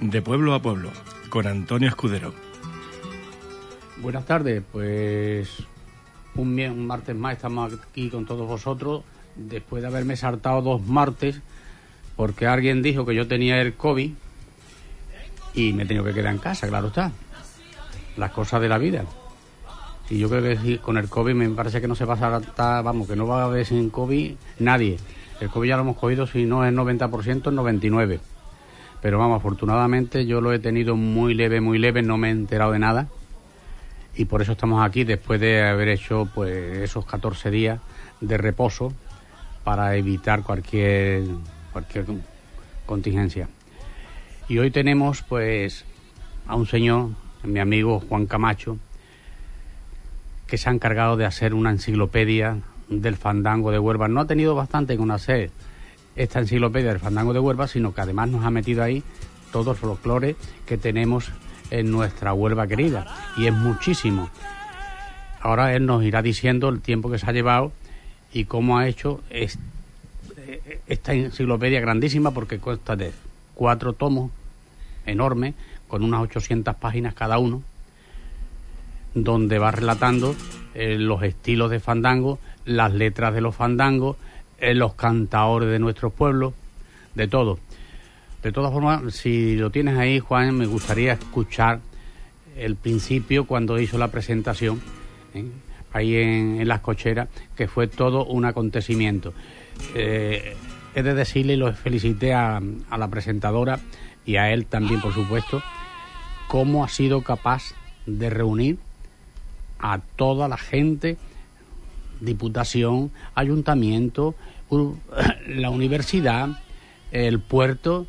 De pueblo a pueblo, con Antonio Escudero. Buenas tardes, pues un martes más estamos aquí con todos vosotros, después de haberme saltado 2 martes, porque alguien dijo que yo tenía el COVID y me he tenido que quedar en casa, claro está. Las cosas de la vida. Y yo creo que con el COVID me parece que no se pasa, vamos, que no va a haber sin COVID nadie. El COVID ya lo hemos cogido, si no es el 90%, el 99%. Pero vamos, afortunadamente yo lo he tenido muy leve, no me he enterado de nada. Y por eso estamos aquí, después de haber hecho pues esos 14 días de reposo para evitar cualquier contingencia. Y hoy tenemos pues a un señor, mi amigo Juan Camacho, que se ha encargado de hacer una enciclopedia del fandango de Huelva. No ha tenido bastante con hacer esta enciclopedia del fandango de Huelva, sino que además nos ha metido ahí todo el folclore que tenemos en nuestra Huelva querida, y es muchísimo. Ahora él nos irá diciendo el tiempo que se ha llevado y cómo ha hecho esta enciclopedia grandísima, porque consta de 4 tomos enormes, con unas 800 páginas cada uno, donde va relatando los estilos de fandango, las letras de los fandangos, los cantaores de nuestros pueblos, de todo. De todas formas, si lo tienes ahí, Juan, me gustaría escuchar el principio cuando hizo la presentación, ahí en Las Cocheras, que fue todo un acontecimiento. He de decirle, y lo felicité a la presentadora y a él también, por supuesto, cómo ha sido capaz de reunir a toda la gente, diputación, ayuntamiento, la universidad, el puerto.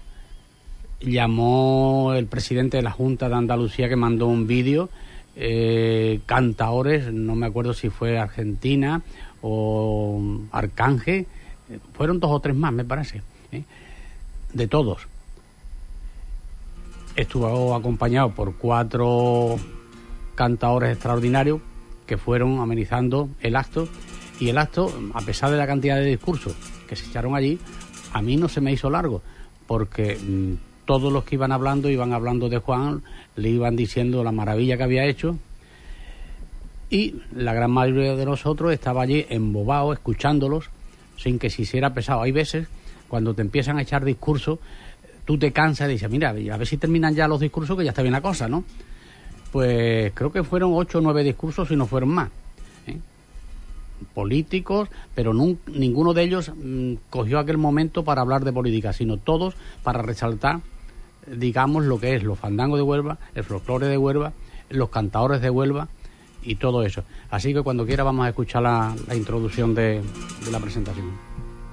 Llamó el presidente de la Junta de Andalucía, que mandó un vídeo, cantaores, no me acuerdo si fue Argentina o Arcángel, fueron 2 o 3 más, me parece, de todos. Estuvo acompañado por 4 cantaores extraordinarios que fueron amenizando el acto, y el acto, a pesar de la cantidad de discursos que se echaron allí, a mí no se me hizo largo, porque todos los que iban hablando de Juan, le iban diciendo la maravilla que había hecho, y la gran mayoría de nosotros estaba allí embobado escuchándolos sin que se hiciera pesado. Hay veces cuando te empiezan a echar discursos, tú te cansas y dices, mira, a ver si terminan ya los discursos, que ya está bien la cosa, ¿no? Pues creo que fueron 8 o 9 discursos, si no fueron más, políticos, pero ninguno de ellos cogió aquel momento para hablar de política, sino todos para resaltar, digamos, lo que es los fandangos de Huelva, el folclore de Huelva, los cantadores de Huelva y todo eso. Así que cuando quiera vamos a escuchar la introducción de la presentación.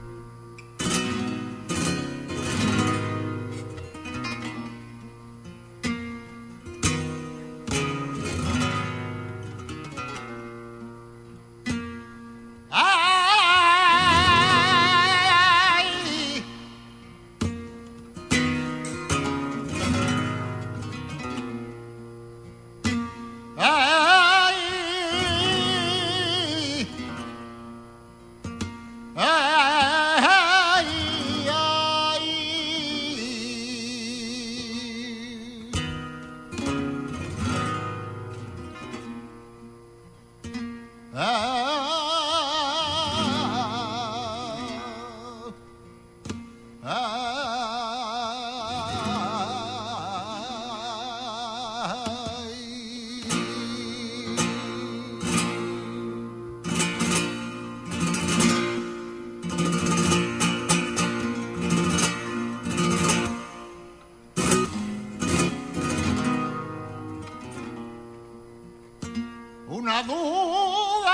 Una duda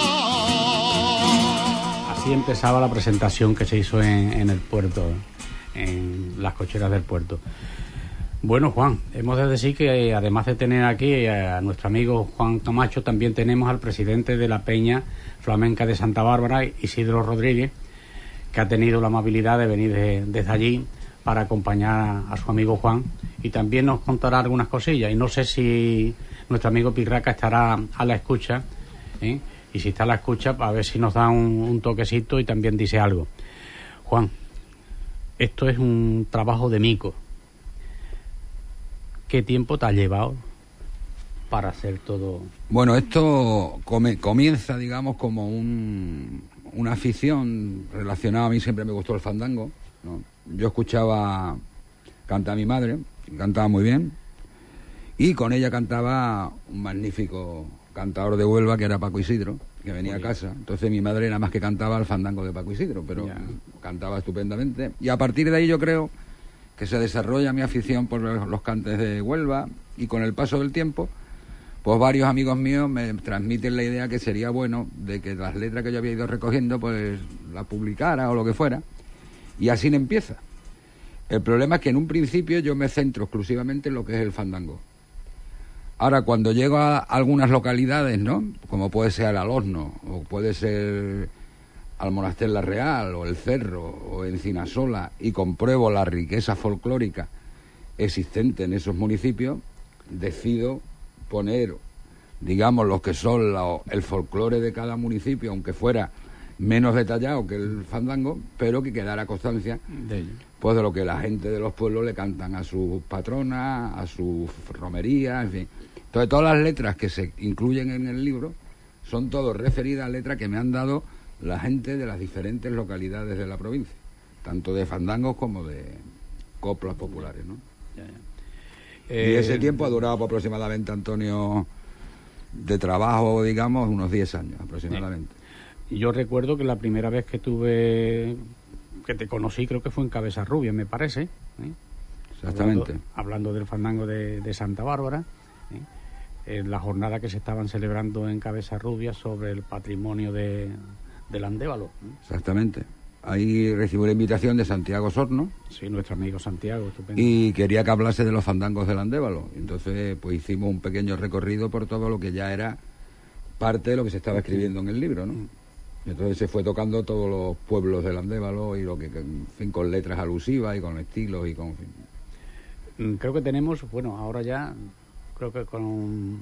empezaba la presentación que se hizo en el puerto. en las cocheras del puerto. Bueno, Juan, hemos de decir que además de tener aquí a nuestro amigo Juan Camacho, también tenemos al presidente de la Peña Flamenca de Santa Bárbara, Isidro Rodríguez, que ha tenido la amabilidad de venir desde allí para acompañar a su amigo Juan, y también nos contará algunas cosillas. Y no sé si nuestro amigo Pirraca estará a la escucha, ¿eh? Y si está a la escucha, a ver si nos da un toquecito y también dice algo. Juan, esto es un trabajo de mico. ¿Qué tiempo te ha llevado para hacer todo? Bueno, esto comienza, digamos, como una afición relacionada. A mí siempre me gustó el fandango, ¿no? Yo escuchaba cantar a mi madre, cantaba muy bien, y con ella cantaba un magnífico cantador de Huelva que era Paco Isidro, que venía a casa. Entonces mi madre nada más que cantaba el fandango de Paco Isidro, pero cantaba estupendamente. Y a partir de ahí yo creo que se desarrolla mi afición por los cantes de Huelva, y con el paso del tiempo, pues varios amigos míos me transmiten la idea que sería bueno de que las letras que yo había ido recogiendo, pues las publicara o lo que fuera, y así empieza. El problema es que en un principio yo me centro exclusivamente en lo que es el fandango. Ahora, cuando llego a algunas localidades, ¿no?, como puede ser al Horno, o puede ser al Monaster La Real, o el Cerro, o Encinasola, y compruebo la riqueza folclórica existente en esos municipios, decido poner, digamos, lo que son el folclore de cada municipio, aunque fuera menos detallado que el fandango, pero que quedara constancia pues de lo que la gente de los pueblos le cantan a sus patronas, a sus romerías, en fin. Entonces todas las letras que se incluyen en el libro son todas referidas a letras que me han dado la gente de las diferentes localidades de la provincia, tanto de fandangos como de coplas populares, ¿no? Y ese tiempo ha durado aproximadamente, Antonio, de trabajo, digamos, unos 10 años aproximadamente. Yo recuerdo que la primera vez que te conocí, creo que fue en Cabeza Rubia, me parece, ¿eh? Exactamente. Hablando del fandango de Santa Bárbara, en la jornada que se estaban celebrando en Cabeza Rubia sobre el patrimonio del Andévalo, ¿eh? Exactamente. Ahí recibí la invitación de Santiago Sorno. Sí, nuestro amigo Santiago, estupendo. Y quería que hablase de los fandangos del Andévalo. Entonces, pues hicimos un pequeño recorrido por todo lo que ya era parte de lo que se estaba escribiendo en el libro, ¿no? Entonces se fue tocando todos los pueblos del Andévalo, y lo que, en fin, con letras alusivas y con estilos y con... En fin. Creo que tenemos, bueno, ahora ya, creo que con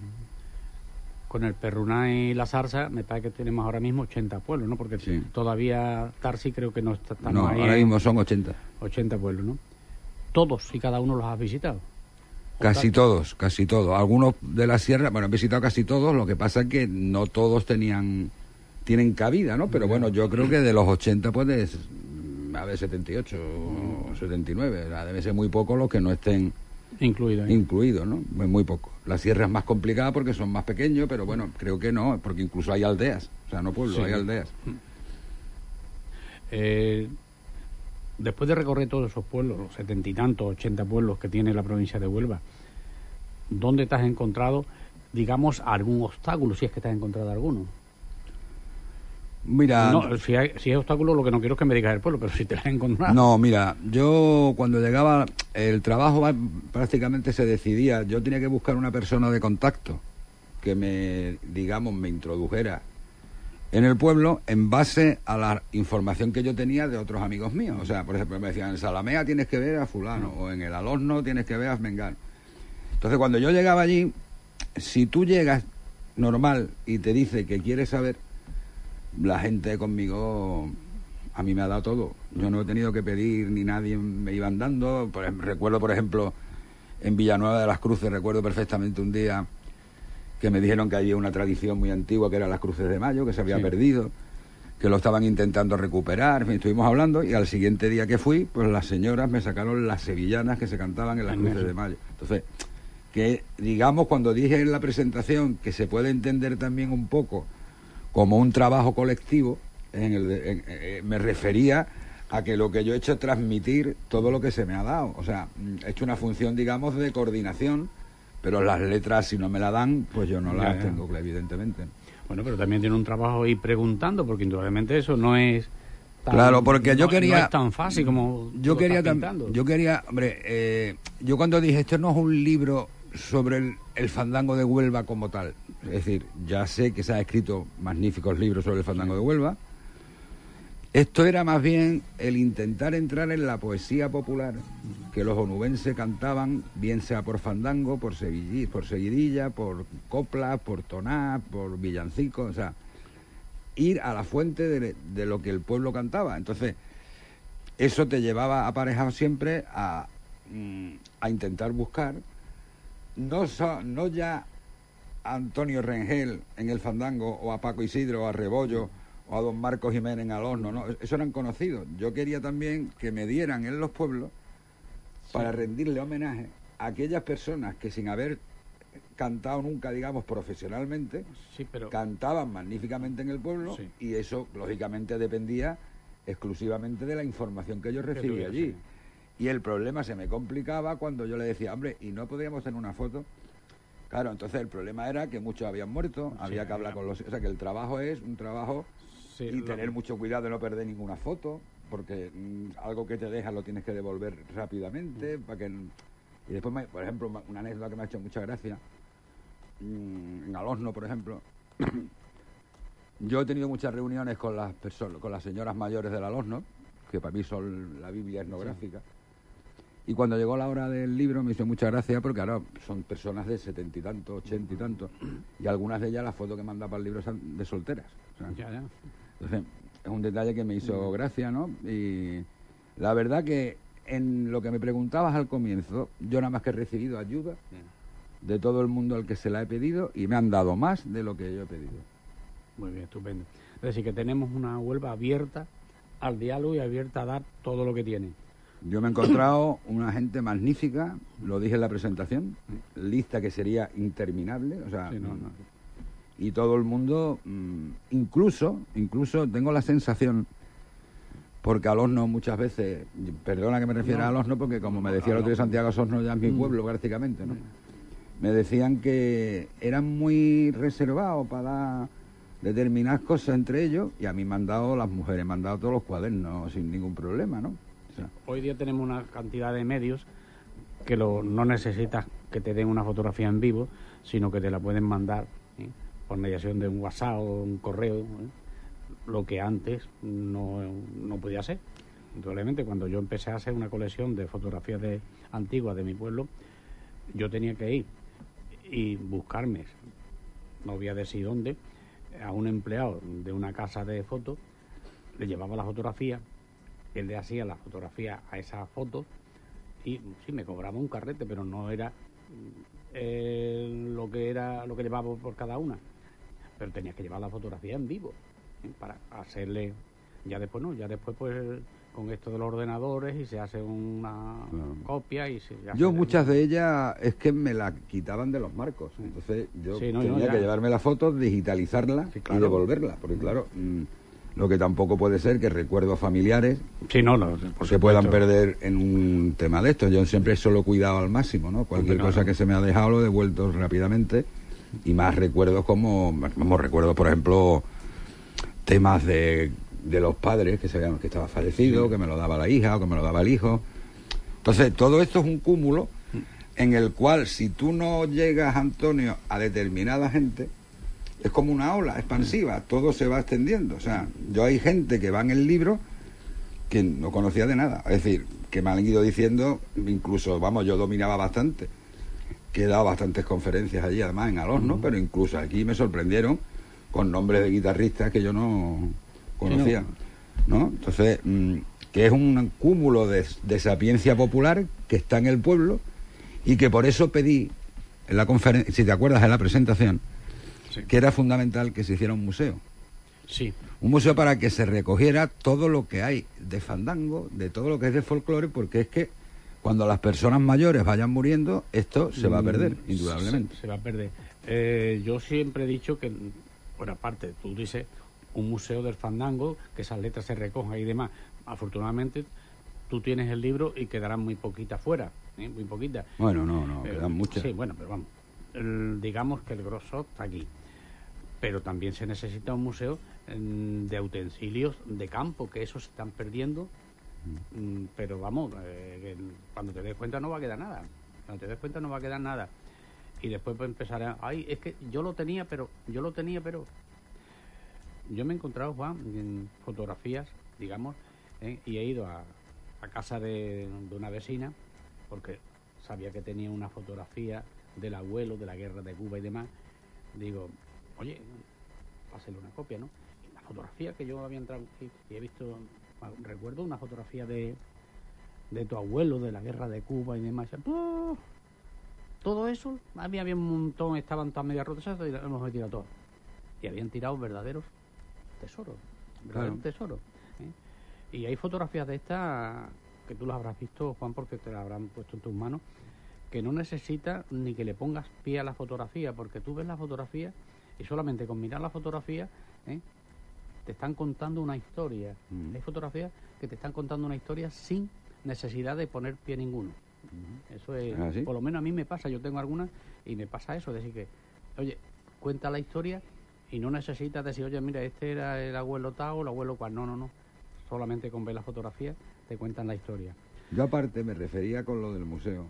el Perruná y la Zarza, me parece que tenemos ahora mismo 80 pueblos, ¿no? Porque sí, todavía Tarsi creo que no está tan no, ahí. Ahora mismo son 80. 80 pueblos, ¿no? Todos y cada uno los has visitado. Casi todos. Algunos de la sierra, bueno, he visitado casi todos, lo que pasa es que no todos tienen cabida, ¿no? Pero bueno, yo creo que de los 80 puedes haber 78 o 79, debe ser muy poco los que no estén incluidos, ¿no? Muy poco. La sierra es más complicada porque son más pequeños, pero bueno, creo que no, porque incluso hay aldeas, o sea, no pueblos, sí, hay aldeas. Después de recorrer todos esos pueblos, los 70 y tantos, 80 pueblos que tiene la provincia de Huelva, ¿dónde te has encontrado, digamos, algún obstáculo, si es que te has encontrado alguno? Mira, no, si hay obstáculo, lo que no quiero es que me digas el pueblo, pero si te lo has encontrado. No, mira, yo cuando llegaba, el trabajo prácticamente se decidía, yo tenía que buscar una persona de contacto que me introdujera en el pueblo en base a la información que yo tenía de otros amigos míos. O sea, por ejemplo, me decían, en Salamea tienes que ver a fulano, o en el Alhorno tienes que ver a Mengano. Entonces, cuando yo llegaba allí, si tú llegas normal y te dice que quieres saber, la gente conmigo a mí me ha dado todo. Yo no he tenido que pedir, ni nadie me iban dando. Recuerdo, por ejemplo, en Villanueva de las Cruces, recuerdo perfectamente un día que me dijeron que había una tradición muy antigua que eran las Cruces de Mayo, que se había perdido, que lo estaban intentando recuperar. En fin, estuvimos hablando, y al siguiente día que fui, pues las señoras me sacaron las sevillanas que se cantaban en las Cruces de Mayo. Entonces, que digamos, cuando dije en la presentación que se puede entender también un poco como un trabajo colectivo, me refería a que lo que yo he hecho es transmitir todo lo que se me ha dado. O sea, he hecho una función, digamos, de coordinación, pero las letras, si no me la dan, pues yo no las tengo, evidentemente. Bueno, pero también tiene un trabajo ir preguntando, porque indudablemente eso no es Claro, porque yo quería... No es tan fácil como yo tú lo quería estás pintando. yo quería, hombre, yo cuando dije esto no es un libro sobre el fandango de Huelva como tal, es decir, ya sé que se han escrito magníficos libros sobre el fandango de Huelva. Esto era más bien el intentar entrar en la poesía popular que los onubenses cantaban, bien sea por fandango, por seguidilla, por copla, por toná, por villancico, o sea, ir a la fuente de lo que el pueblo cantaba. Entonces, eso te llevaba aparejado siempre a intentar buscar, no ya a Antonio Rengel en el fandango, o a Paco Isidro, o a Rebollo, o a don Marcos Jiménez en Alhorno, ¿no? Eso eran conocidos. Yo quería también que me dieran en los pueblos para rendirle homenaje a aquellas personas que sin haber cantado nunca, digamos, profesionalmente, Sí, pero... cantaban magníficamente en el pueblo, Sí. y eso, lógicamente, dependía exclusivamente de la información que yo recibía allí. Y el problema se me complicaba cuando yo le decía, hombre, ¿y no podríamos tener una foto? Claro, entonces el problema era que muchos habían muerto, había que hablar con los... O sea, que el trabajo es un trabajo... Sí, y tener mucho cuidado de no perder ninguna foto, porque algo que te deja lo tienes que devolver rápidamente, para que... Y después, por ejemplo, una anécdota que me ha hecho mucha gracia, en Alhorno, por ejemplo, yo he tenido muchas reuniones con las personas, con las señoras mayores del Alhorno, que para mí son la Biblia etnográfica, y cuando llegó la hora del libro me hizo mucha gracia, porque ahora son personas de 70 y tantos, 80 y tantos, y algunas de ellas las fotos que manda para el libro son de solteras. O sea, Ya. entonces, es un detalle que me hizo gracia, ¿no? Y la verdad que en lo que me preguntabas al comienzo, yo nada más que he recibido ayuda de todo el mundo al que se la he pedido, y me han dado más de lo que yo he pedido. Muy bien, estupendo. Es decir, que tenemos una Huelva abierta al diálogo y abierta a dar todo lo que tiene. Yo me he encontrado una gente magnífica, lo dije en la presentación, lista que sería interminable, o sea... Sí, no. Y todo el mundo, incluso tengo la sensación, porque Alhorno muchas veces, perdona que me refiera a Alhorno, porque como me decía el otro día Santiago Sorno, ya es mi pueblo prácticamente, ¿no? Me decían que eran muy reservados para dar determinadas cosas entre ellos, y a mí me han dado, las mujeres me han dado todos los cuadernos sin ningún problema, ¿no? O sea, Hoy día tenemos una cantidad de medios que no necesitas que te den una fotografía en vivo, sino que te la pueden mandar, ¿eh?, por mediación de un WhatsApp o un correo, ¿eh?, lo que antes no podía hacer. Indudablemente, cuando yo empecé a hacer una colección de fotografías antiguas de mi pueblo, yo tenía que ir y buscarme, no voy a decir dónde, a un empleado de una casa de fotos, le llevaba la fotografía, él le hacía la fotografía a esa foto, y sí, me cobraba un carrete, pero no era lo que llevaba por cada una, pero tenía que llevar la fotografía en vivo, para hacerle, ya después pues con esto de los ordenadores, y se hace una copia y se hace... yo muchas de ellas es que me la quitaban de los marcos, entonces yo tenía que llevarme la foto, digitalizarla, sí, claro, y devolverla, porque claro, lo que tampoco puede ser que recuerdos familiares se puedan perder en un tema de esto. Yo siempre eso lo he cuidado al máximo, ¿no? Cualquier cosa que se me ha dejado lo he devuelto rápidamente, y más recuerdos como recuerdos, por ejemplo, temas de los padres que sabíamos que estaba fallecido, que me lo daba la hija o que me lo daba el hijo. Entonces, todo esto es un cúmulo en el cual, si tú no llegas, Antonio, a determinada gente, es como una ola expansiva, todo se va extendiendo. O sea, yo hay gente que va en el libro que no conocía de nada, es decir, que me han ido diciendo, incluso, yo dominaba bastante, que he dado bastantes conferencias allí, además en Alhorno, pero incluso aquí me sorprendieron con nombres de guitarristas que yo no conocía, ¿no? Entonces, que es un cúmulo de sapiencia popular que está en el pueblo, y que por eso pedí en la conferencia, si te acuerdas, en la presentación, que era fundamental que se hiciera un museo. Sí. Un museo para que se recogiera todo lo que hay de fandango, de todo lo que es de folclore, porque es que cuando las personas mayores vayan muriendo, esto se va a perder, indudablemente. Se va a perder. Yo siempre he dicho que, por aparte, tú dices un museo del fandango, que esas letras se recojan y demás. Afortunadamente, tú tienes el libro y quedarán muy poquitas fuera, muy poquitas. Bueno, no, quedan muchas. Sí, bueno, pero vamos. Digamos que el grosso está aquí. pero también se necesita un museo de utensilios de campo, que esos se están perdiendo, pero vamos, cuando te des cuenta no va a quedar nada, y después pues empezará, ay, es que yo lo tenía, pero yo me he encontrado, Juan, en fotografías, digamos, y he ido a casa de una vecina, porque sabía que tenía una fotografía del abuelo, de la guerra de Cuba y demás. Digo, oye, pásale una copia, ¿no? Y la fotografía que yo había entrado y he visto, recuerdo una fotografía de tu abuelo, de la guerra de Cuba y demás. Todo eso, había un montón, estaban todas medias rotas, y los hemos tirado todos. Y habían tirado verdaderos tesoros, Y hay fotografías de estas que tú las habrás visto, Juan, porque te las habrán puesto en tus manos, que no necesita ni que le pongas pie a la fotografía, porque tú ves la fotografía y solamente con mirar la fotografía te están contando una historia. Hay fotografías que te están contando una historia sin necesidad de poner pie ninguno. Eso es, ¿sí? Por lo menos a mí me pasa, yo tengo algunas y me pasa eso, decir que, oye, cuenta la historia y no necesitas decir, oye, mira, este era el abuelo tal o el abuelo cual. No. Solamente con ver la fotografía te cuentan la historia. Yo aparte me refería con lo del museo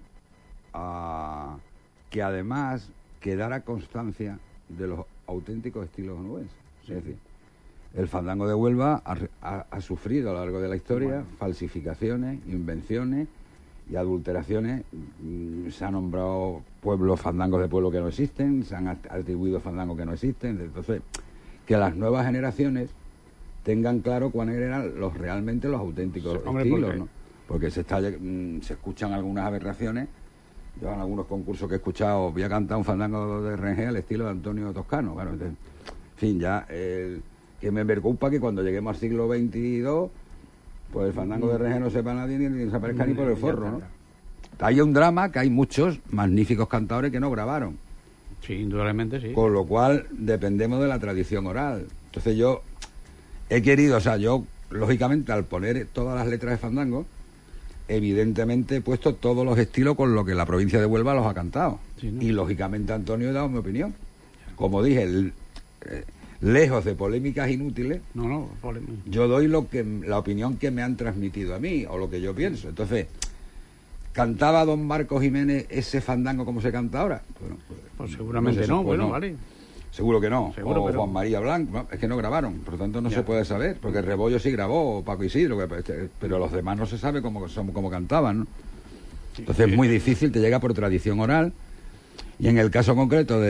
a que además quedara constancia de los auténticos estilos onubenses. Es decir, el fandango de Huelva ha sufrido a lo largo de la historia falsificaciones, invenciones y adulteraciones. Se han nombrado pueblos fandangos de pueblos que no existen, se han atribuido fandangos que no existen. Entonces, que las nuevas generaciones tengan claro cuáles eran realmente los auténticos estilos, ¿no? Porque se escuchan algunas aberraciones. Yo en algunos concursos que he escuchado voy a cantar un fandango de Rengel al estilo de Antonio Toscano. Bueno, en fin, ya que me preocupa que cuando lleguemos al siglo XXII, pues el fandango de Rengel no sepa nadie ni desaparezca ni por el forro, ¿no? Hay un drama que hay muchos magníficos cantadores que no grabaron. Sí, indudablemente sí. Con lo cual dependemos de la tradición oral. Entonces yo he querido, yo lógicamente al poner todas las letras de fandango, evidentemente he puesto todos los estilos con lo que la provincia de Huelva los ha cantado. Sí, ¿no? Y lógicamente, Antonio, he dado mi opinión. Como dije, lejos de polémicas inútiles, yo doy la opinión que me han transmitido a mí, o lo que yo pienso. Entonces, ¿cantaba don Marcos Jiménez ese fandango como se canta ahora? Bueno, pues seguramente no, vale. Seguro que no. Seguro, o Juan María Blanco, no, es que no grabaron, por lo tanto no se puede saber, porque Rebollo sí grabó, o Paco Isidro, pero los demás no se sabe cómo cantaban, ¿no? Entonces es muy difícil, te llega por tradición oral. Y en el caso concreto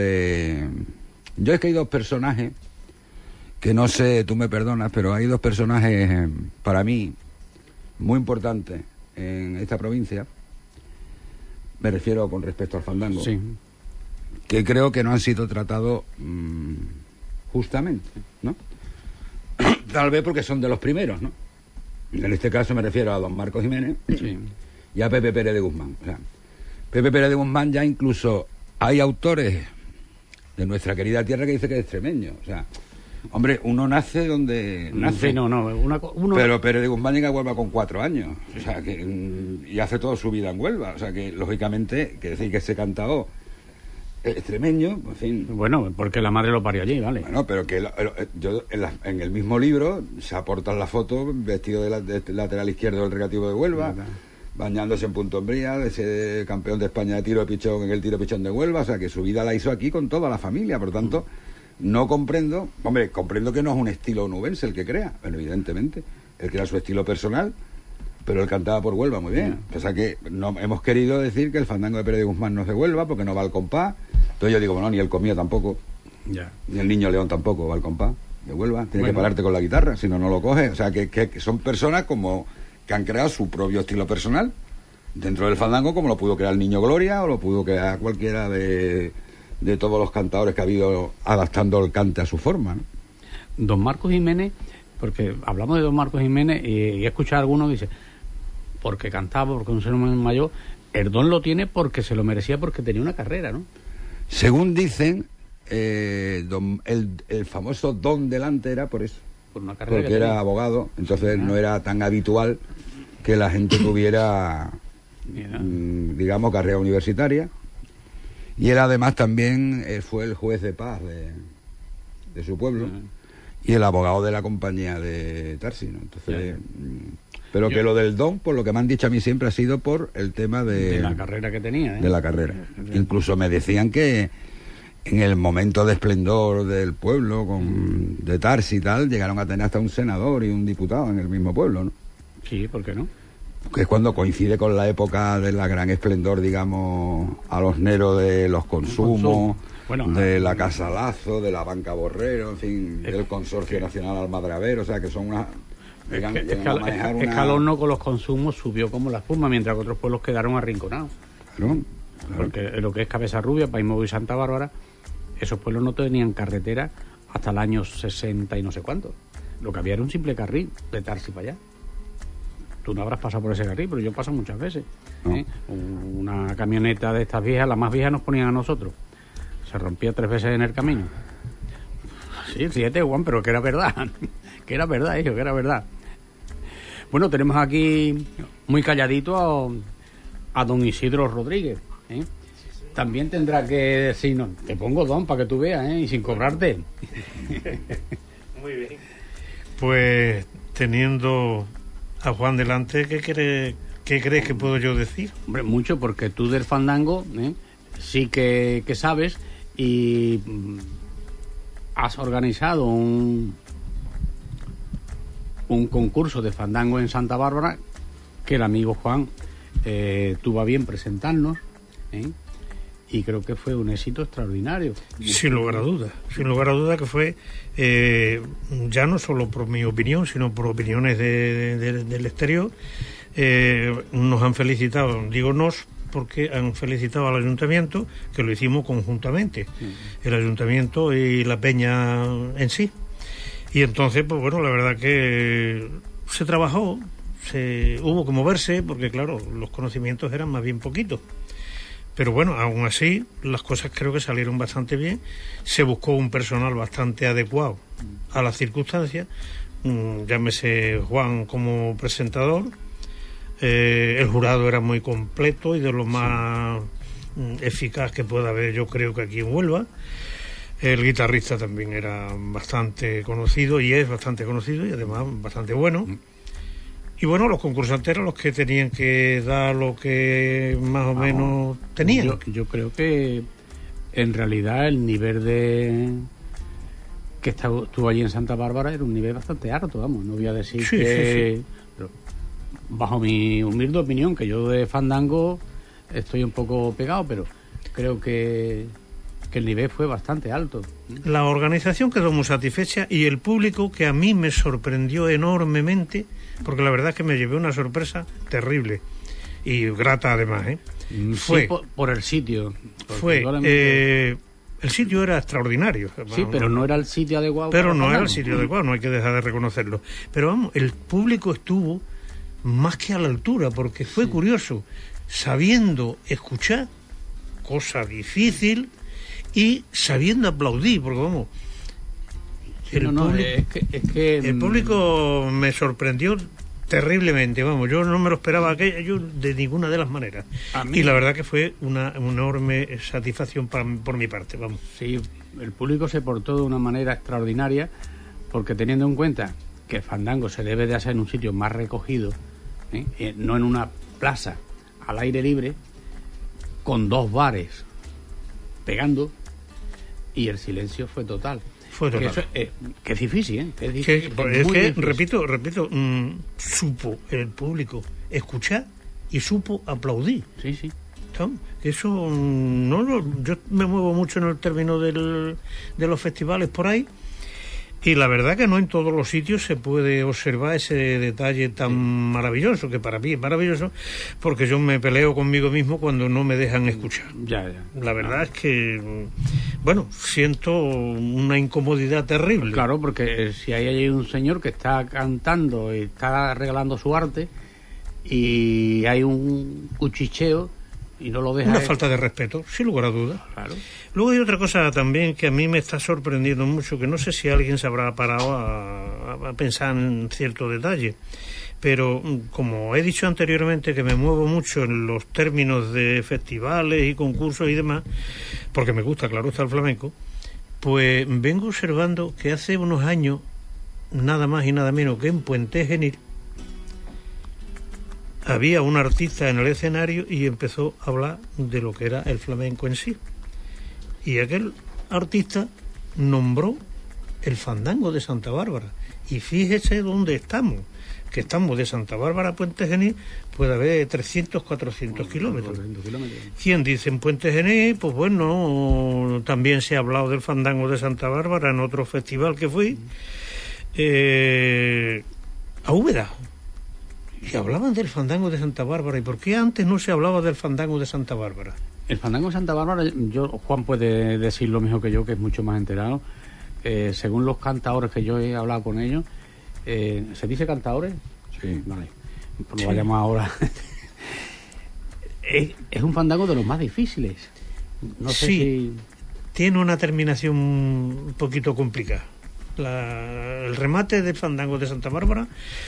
yo es que hay dos personajes que no sé, tú me perdonas, pero hay dos personajes para mí muy importantes en esta provincia. Me refiero con respecto al fandango. Sí. Que creo que no han sido tratados justamente, ¿no? Tal vez porque son de los primeros, ¿no? En este caso me refiero a don Marcos Jiménez y a Pepe Pérez de Guzmán. O sea, Pepe Pérez de Guzmán ya incluso hay autores de nuestra querida tierra que dicen que es extremeño. O sea, hombre, uno nace donde nace. Sí, uno... Pero Pérez de Guzmán llega a Huelva con 4 años. O sea, y hace toda su vida en Huelva. O sea, que lógicamente, que decir que ese cantado extremeño, en fin. Bueno, porque la madre lo parió allí, ¿vale? Bueno, pero que yo en el mismo libro se aportan las fotos vestido de lateral izquierdo del Recreativo de Huelva, bañándose en Punto Umbría, de ese campeón de España de tiro de pichón en el tiro de pichón de Huelva. O sea, que su vida la hizo aquí con toda la familia. Por lo tanto, no comprendo que no es un estilo onubense el que crea, pero evidentemente él crea su estilo personal, pero él cantaba por Huelva muy bien. O sea que no hemos querido decir que el fandango de Pérez de Guzmán no es de Huelva porque no va al compás. Entonces yo digo, bueno, ni el comía tampoco, ni el niño León tampoco va al compás de Huelva. Tienes que pararte con la guitarra, si no, no lo coges. O sea que son personas como que han creado su propio estilo personal dentro del fandango, como lo pudo crear el Niño Gloria o lo pudo crear cualquiera de todos los cantadores que ha habido adaptando el cante a su forma, ¿no? Don Marcos Jiménez, porque hablamos de don Marcos Jiménez y he escuchado a algunos que dicen, porque cantaba, porque un ser humano mayor, el don lo tiene porque se lo merecía, porque tenía una carrera, ¿no? Según dicen, el famoso don delante era por eso, por una carrera porque era abogado, entonces no era tan habitual que la gente tuviera, digamos, carrera universitaria. Y él además también fue el juez de paz de su pueblo, y el abogado de la compañía de Tarsi, ¿no? Entonces, pero que lo del don, por lo que me han dicho a mí siempre, ha sido por el tema de la carrera que tenía, ¿eh? De la carrera. Incluso me decían que en el momento de esplendor del pueblo, de Tarsi y tal, llegaron a tener hasta un senador y un diputado en el mismo pueblo, ¿no? Sí, ¿por qué no? Que es cuando coincide con la época de la gran esplendor, digamos, alosnero de los consumos, bueno, de la Casa Lazo, de la Banca Borrero, en fin, del Consorcio Nacional Almadravero, o sea, que son unas... Es que Alorno con los consumos subió como la espuma, mientras que otros pueblos quedaron arrinconados. Claro. Porque lo que es Cabeza Rubia, Paimó y Santa Bárbara, esos pueblos no tenían carretera hasta el año 60 y no sé cuánto. Lo que había era un simple carril de Tarsi para allá. Tú no habrás pasado por ese carril, pero yo paso muchas veces. ¿Eh? Una camioneta de estas viejas, la más vieja nos ponían a nosotros. Se rompía 3 veces en el camino. Sí, fíjate, Juan, pero que era verdad. Que era verdad, hijo, que era verdad. Bueno, tenemos aquí muy calladito a don Isidro Rodríguez, ¿eh? También tendrá que decirnos, te pongo don para que tú veas, ¿eh? Y sin cobrarte. Muy bien. Pues teniendo a Juan delante, ¿qué crees que puedo yo decir? Hombre, mucho, porque tú del fandango, sí que sabes, y has organizado un concurso de fandango en Santa Bárbara que el amigo Juan tuvo a bien presentarnos, y creo que fue un éxito extraordinario. Sin lugar a duda que fue, ya no solo por mi opinión, sino por opiniones del exterior. Nos han felicitado, digo nos, porque han felicitado al ayuntamiento, que lo hicimos conjuntamente, el ayuntamiento y la peña en sí. Y entonces, pues bueno, la verdad que se trabajó, hubo que moverse, porque claro, los conocimientos eran más bien poquitos. Pero bueno, aún así, las cosas creo que salieron bastante bien. Se buscó un personal bastante adecuado a las circunstancias. Llámese Juan como presentador. El jurado era muy completo y de lo más eficaz que pueda haber, yo creo que aquí en Huelva. El guitarrista también era bastante conocido y es bastante conocido y además bastante bueno. Y bueno, los concursantes eran los que tenían que dar lo que más o menos tenían. Yo creo que en realidad el nivel que estuvo allí en Santa Bárbara era un nivel bastante alto, vamos. No voy a decir que... Sí. Pero bajo mi humilde opinión, que yo de fandango estoy un poco pegado, pero creo que el nivel fue bastante alto. La organización quedó muy satisfecha y el público, que a mí me sorprendió enormemente, porque la verdad es que me llevé una sorpresa terrible y grata además, fue por el sitio. El sitio era extraordinario. Sí, pero no era el sitio adecuado. Pero no era el sitio adecuado, no hay que dejar de reconocerlo. Pero vamos, el público estuvo más que a la altura, porque fue curioso, sabiendo escuchar, cosa difícil, y sabiendo aplaudir, porque vamos, el público me sorprendió terriblemente, vamos, yo no me lo esperaba aquello de ninguna de las maneras. Y la verdad que fue una enorme satisfacción por mi parte, vamos. Sí, el público se portó de una manera extraordinaria, porque teniendo en cuenta que el fandango se debe de hacer en un sitio más recogido, no en una plaza al aire libre, con 2 bares pegando, y el silencio fue total. Que es difícil, Que es difícil. Repito, supo el público escuchar y supo aplaudir. Sí. Eso yo me muevo mucho en el término de los festivales por ahí, y la verdad que no en todos los sitios se puede observar ese detalle tan maravilloso, que para mí es maravilloso, porque yo me peleo conmigo mismo cuando no me dejan escuchar. Ya. La verdad es que, bueno, siento una incomodidad terrible. Claro, porque si hay un señor que está cantando y está regalando su arte y hay un cuchicheo y no lo deja... Una falta de respeto, sin lugar a dudas. Claro. Luego hay otra cosa también que a mí me está sorprendiendo mucho, que no sé si alguien se habrá parado a pensar en cierto detalle, pero como he dicho anteriormente que me muevo mucho en los términos de festivales y concursos y demás, porque me gusta, claro está, el flamenco, Pues vengo observando que hace unos años, nada más y nada menos que en Puente Genil, había un artista en el escenario y empezó a hablar de lo que era el flamenco en sí. Y aquel artista nombró el fandango de Santa Bárbara. Y fíjese dónde estamos, que estamos de Santa Bárbara a Puente Genil, puede haber 300, 400 kilómetros. ¿Quién dice en Puente Genil? Pues bueno, también se ha hablado del fandango de Santa Bárbara en otro festival que fui, a Úbeda. Y hablaban del fandango de Santa Bárbara. ¿Y por qué antes no se hablaba del fandango de Santa Bárbara? El fandango de Santa Bárbara, Juan puede decirlo mejor que yo, que es mucho más enterado. Según los cantadores que yo he hablado con ellos, ¿se dice cantadores? Sí. Vale, pues lo vayamos ahora. Es un fandango de los más difíciles. No sé si... Tiene una terminación un poquito complicada. El remate del fandango de Santa Bárbara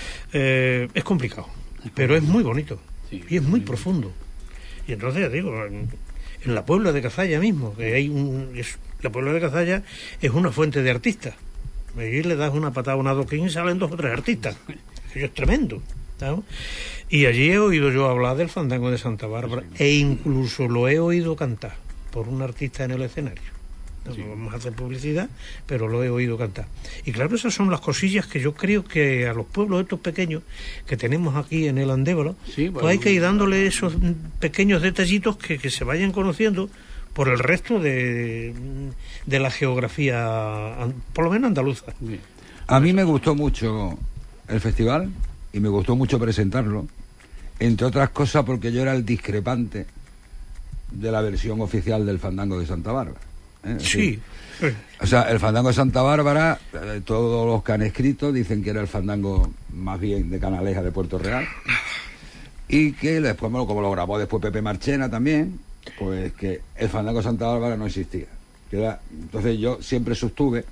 es complicado, pero es muy bonito, sí, y es muy profundo. Y entonces, digo, en la Puebla de Cazalla mismo, que hay la Puebla de Cazalla es una fuente de artistas. Allí le das una patada a un adoquín y salen 2 o 3 artistas. Eso es tremendo, ¿sabes? Y allí he oído yo hablar del fandango de Santa Bárbara, e incluso lo he oído cantar por un artista en el escenario. No vamos a hacer publicidad, pero lo he oído cantar. Y claro, esas son las cosillas que yo creo que a los pueblos estos pequeños que tenemos aquí en el Andévalo, pues hay que ir dándole esos pequeños detallitos que se vayan conociendo por el resto de la geografía, por lo menos andaluza. A mí me gustó mucho el festival y me gustó mucho presentarlo, entre otras cosas porque yo era el discrepante de la versión oficial del fandango de Santa Bárbara. Sí. O sea, el fandango de Santa Bárbara, todos los que han escrito dicen que era el fandango más bien de Canaleja de Puerto Real, y que después, como lo grabó después Pepe Marchena también, pues que el fandango de Santa Bárbara no existía. Entonces yo siempre sostuve,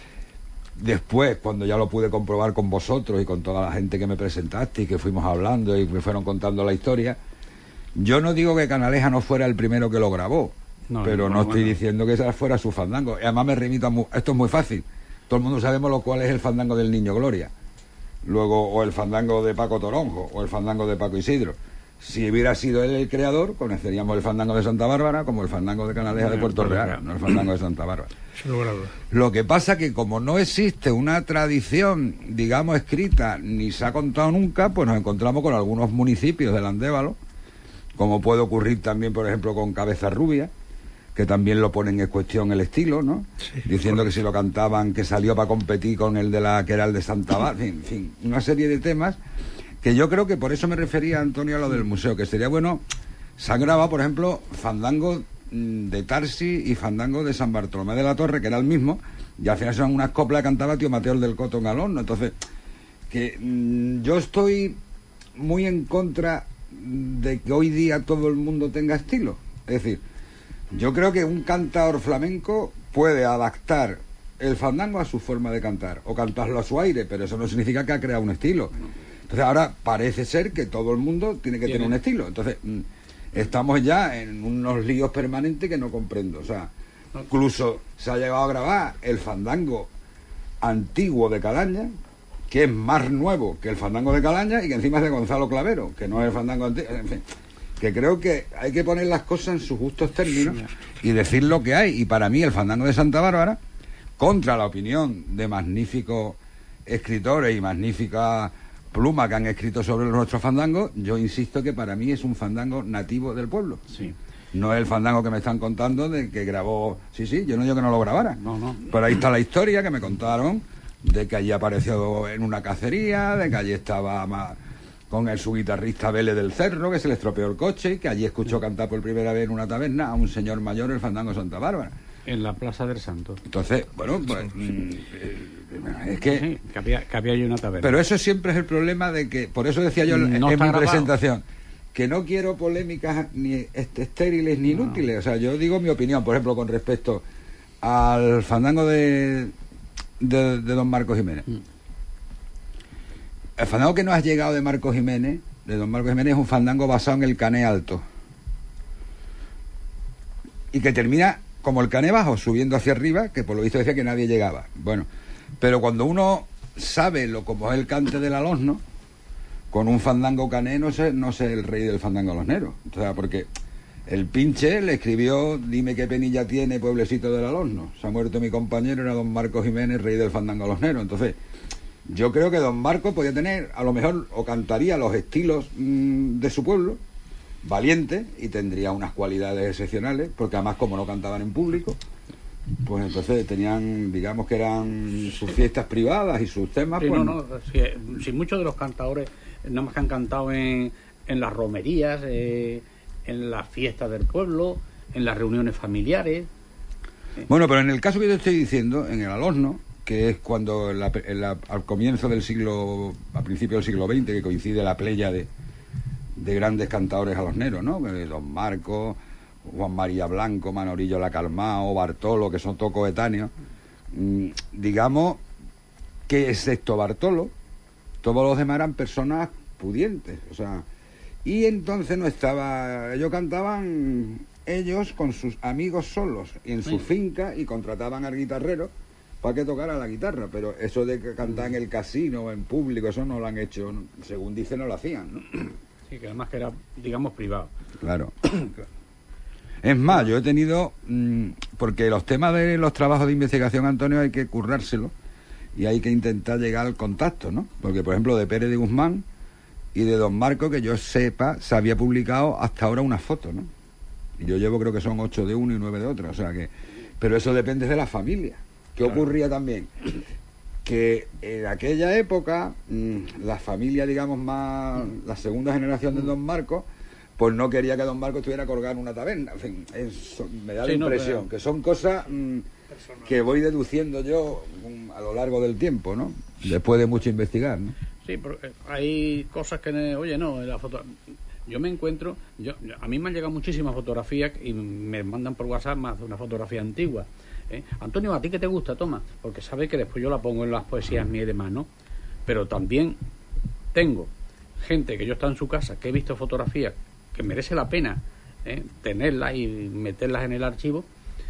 después cuando ya lo pude comprobar con vosotros y con toda la gente que me presentaste y que fuimos hablando y me fueron contando la historia, yo no digo que Canaleja no fuera el primero que lo grabó, pero no estoy diciendo que esa fuera su fandango. Y además me remito esto es muy fácil. Todo el mundo sabemos lo cual es el fandango del Niño Gloria. Luego, o el fandango de Paco Toronjo, o el fandango de Paco Isidro. Si hubiera sido él el creador, conoceríamos el fandango de Santa Bárbara como el fandango de Canaleja de Puerto Real, no el fandango de Santa Bárbara. Lo que pasa que como no existe una tradición, digamos, escrita, ni se ha contado nunca, pues nos encontramos con algunos municipios del Andévalo, como puede ocurrir también, por ejemplo, con Cabeza Rubia, que también lo ponen en cuestión el estilo, ¿no? Sí, diciendo que si lo cantaban, que salió para competir con el que era el de Santa Bárbara, en fin, una serie de temas que yo creo que por eso me refería, Antonio, a lo del museo, que sería bueno. Se han grabado, por ejemplo, fandango de Tarsi y fandango de San Bartolomé de la Torre, que era el mismo, y al final son unas coplas que cantaba tío Mateo el del Coto en Galón, ¿no? Entonces, que yo estoy muy en contra de que hoy día todo el mundo tenga estilo. Es decir, yo creo que un cantador flamenco puede adaptar el fandango a su forma de cantar, o cantarlo a su aire, pero eso no significa que ha creado un estilo. Entonces ahora parece ser que todo el mundo tiene que tener un estilo. Entonces estamos ya en unos líos permanentes que no comprendo. O sea, incluso se ha llegado a grabar el fandango antiguo de Calaña, que es más nuevo que el fandango de Calaña y que encima es de Gonzalo Clavero, que no es el fandango antiguo. En fin, que creo que hay que poner las cosas en sus justos términos y decir lo que hay. Y para mí el fandango de Santa Bárbara, contra la opinión de magníficos escritores y magníficas plumas que han escrito sobre nuestro fandango, yo insisto que para mí es un fandango nativo del pueblo. Sí. No es el fandango que me están contando de que grabó... Sí, yo no digo que no lo grabara. No. Pero ahí está la historia que me contaron de que allí apareció en una cacería, de que allí estaba con su guitarrista Vélez del Cerro, que se le estropeó el coche, y que allí escuchó cantar por primera vez en una taberna a un señor mayor el fandango Santa Bárbara. En la Plaza del Santo. Entonces, bueno, pues... es que... Sí, que había ahí una taberna. Pero eso siempre es el problema de que... Por eso decía yo en mi presentación, que no quiero polémicas ni estériles ni inútiles. O sea, yo digo mi opinión, por ejemplo, con respecto al fandango de don Marcos Jiménez. El fandango que nos ha llegado de Marcos Jiménez, de don Marcos Jiménez, es un fandango basado en el cané alto. Y que termina como el cané bajo, subiendo hacia arriba, que por lo visto decía que nadie llegaba. Bueno, pero cuando uno sabe como es el cante del alosno, con un fandango cané no sé el rey del fandango alosnero. O sea, porque el Pinche le escribió: dime qué penilla tiene pueblecito del alosno. Se ha muerto mi compañero, era don Marcos Jiménez, rey del fandango alosnero. Entonces, yo creo que don Marcos podía tener, a lo mejor, o cantaría los estilos de su pueblo, valiente, y tendría unas cualidades excepcionales, porque además, como no cantaban en público, pues entonces tenían, digamos que eran sus fiestas privadas y sus temas. Sí, pues, si muchos de los cantadores nada más que han cantado en las romerías, en las fiestas del pueblo, en las reuniones familiares. Bueno, pero en el caso que yo estoy diciendo, en el alosno, que es cuando al comienzo del siglo, a principios del siglo XX, que coincide la playa de grandes cantadores alosneros, ¿no? Don Marcos, Juan María Blanco, Manorillo Lacalmao, Bartolo, que son todos coetáneos. Digamos que, excepto Bartolo, todos los demás eran personas pudientes, o sea, y entonces no estaba, ellos cantaban ellos con sus amigos solos en su finca, y contrataban al guitarrero para que tocara la guitarra, pero eso de que cantar en el casino o en público, eso no lo han hecho, según dicen, no lo hacían, ¿no? Sí, que además que era, digamos, privado. Claro. Es más, yo he tenido, porque los temas de los trabajos de investigación, Antonio, hay que currárselos y hay que intentar llegar al contacto, ¿no? Porque, por ejemplo, de Pérez de Guzmán y de don Marcos, que yo sepa, se había publicado hasta ahora una foto, ¿no? Y yo llevo, creo que son 8 de uno y 9 de otro, o sea que... Pero eso depende de la familia. ¿Qué ocurría también? Que en aquella época, la familia, digamos, más... la segunda generación de don Marcos, pues no quería que don Marcos estuviera colgado en una taberna. En fin, eso me da la impresión, que son cosas que voy deduciendo yo a lo largo del tiempo, ¿no? Después de mucho investigar, ¿no? Sí, porque hay cosas que, oye, no, en la foto... Yo me encuentro, a mí me han llegado muchísimas fotografías y me mandan por WhatsApp más de una fotografía antigua. Antonio, ¿a ti qué te gusta? Toma, porque sabes que después yo la pongo en las poesías mías y demás, ¿no? Pero también tengo gente que yo está en su casa, que he visto fotografías que merece la pena tenerlas y meterlas en el archivo,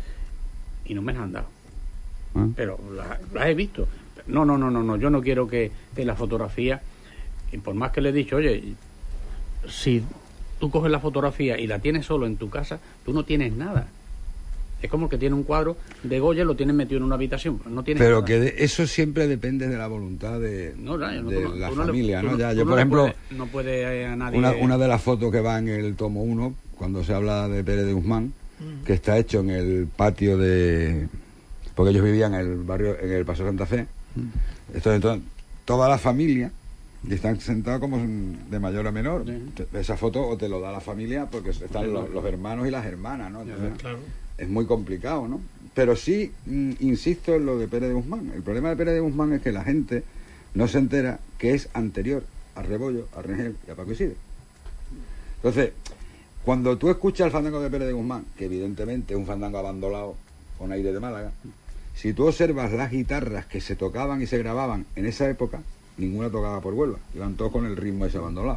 y no me las han dado. Pero las he visto. No, yo no quiero que la fotografía, y por más que le he dicho, oye, si tú coges la fotografía y la tienes solo en tu casa, tú no tienes nada. Es como el que tiene un cuadro de Goya, lo tienes metido en una habitación, no tienes pero nada. Que eso siempre depende de la voluntad de la familia, ¿no? Yo, por ejemplo, no puede a nadie... una de las fotos que va en el tomo 1, cuando se habla de Pérez de Guzmán, que está hecho en el patio de... porque ellos vivían en el barrio, en el Paseo Santa Fe. Entonces, toda la familia, y están sentados como de mayor a menor. Sí. Esa foto o te lo da la familia, porque están los hermanos y las hermanas, ¿no? Entonces, claro, es muy complicado, ¿no? Pero sí, insisto en lo de Pérez de Guzmán. El problema de Pérez de Guzmán es que la gente no se entera que es anterior a Rebollo, a Rengel y a Paco Isidro. Entonces, cuando tú escuchas el fandango de Pérez de Guzmán, que evidentemente es un fandango abandonado con aire de Málaga, si tú observas las guitarras que se tocaban y se grababan en esa época, ninguna tocaba por Huelva, iban todos con el ritmo ese abandonado.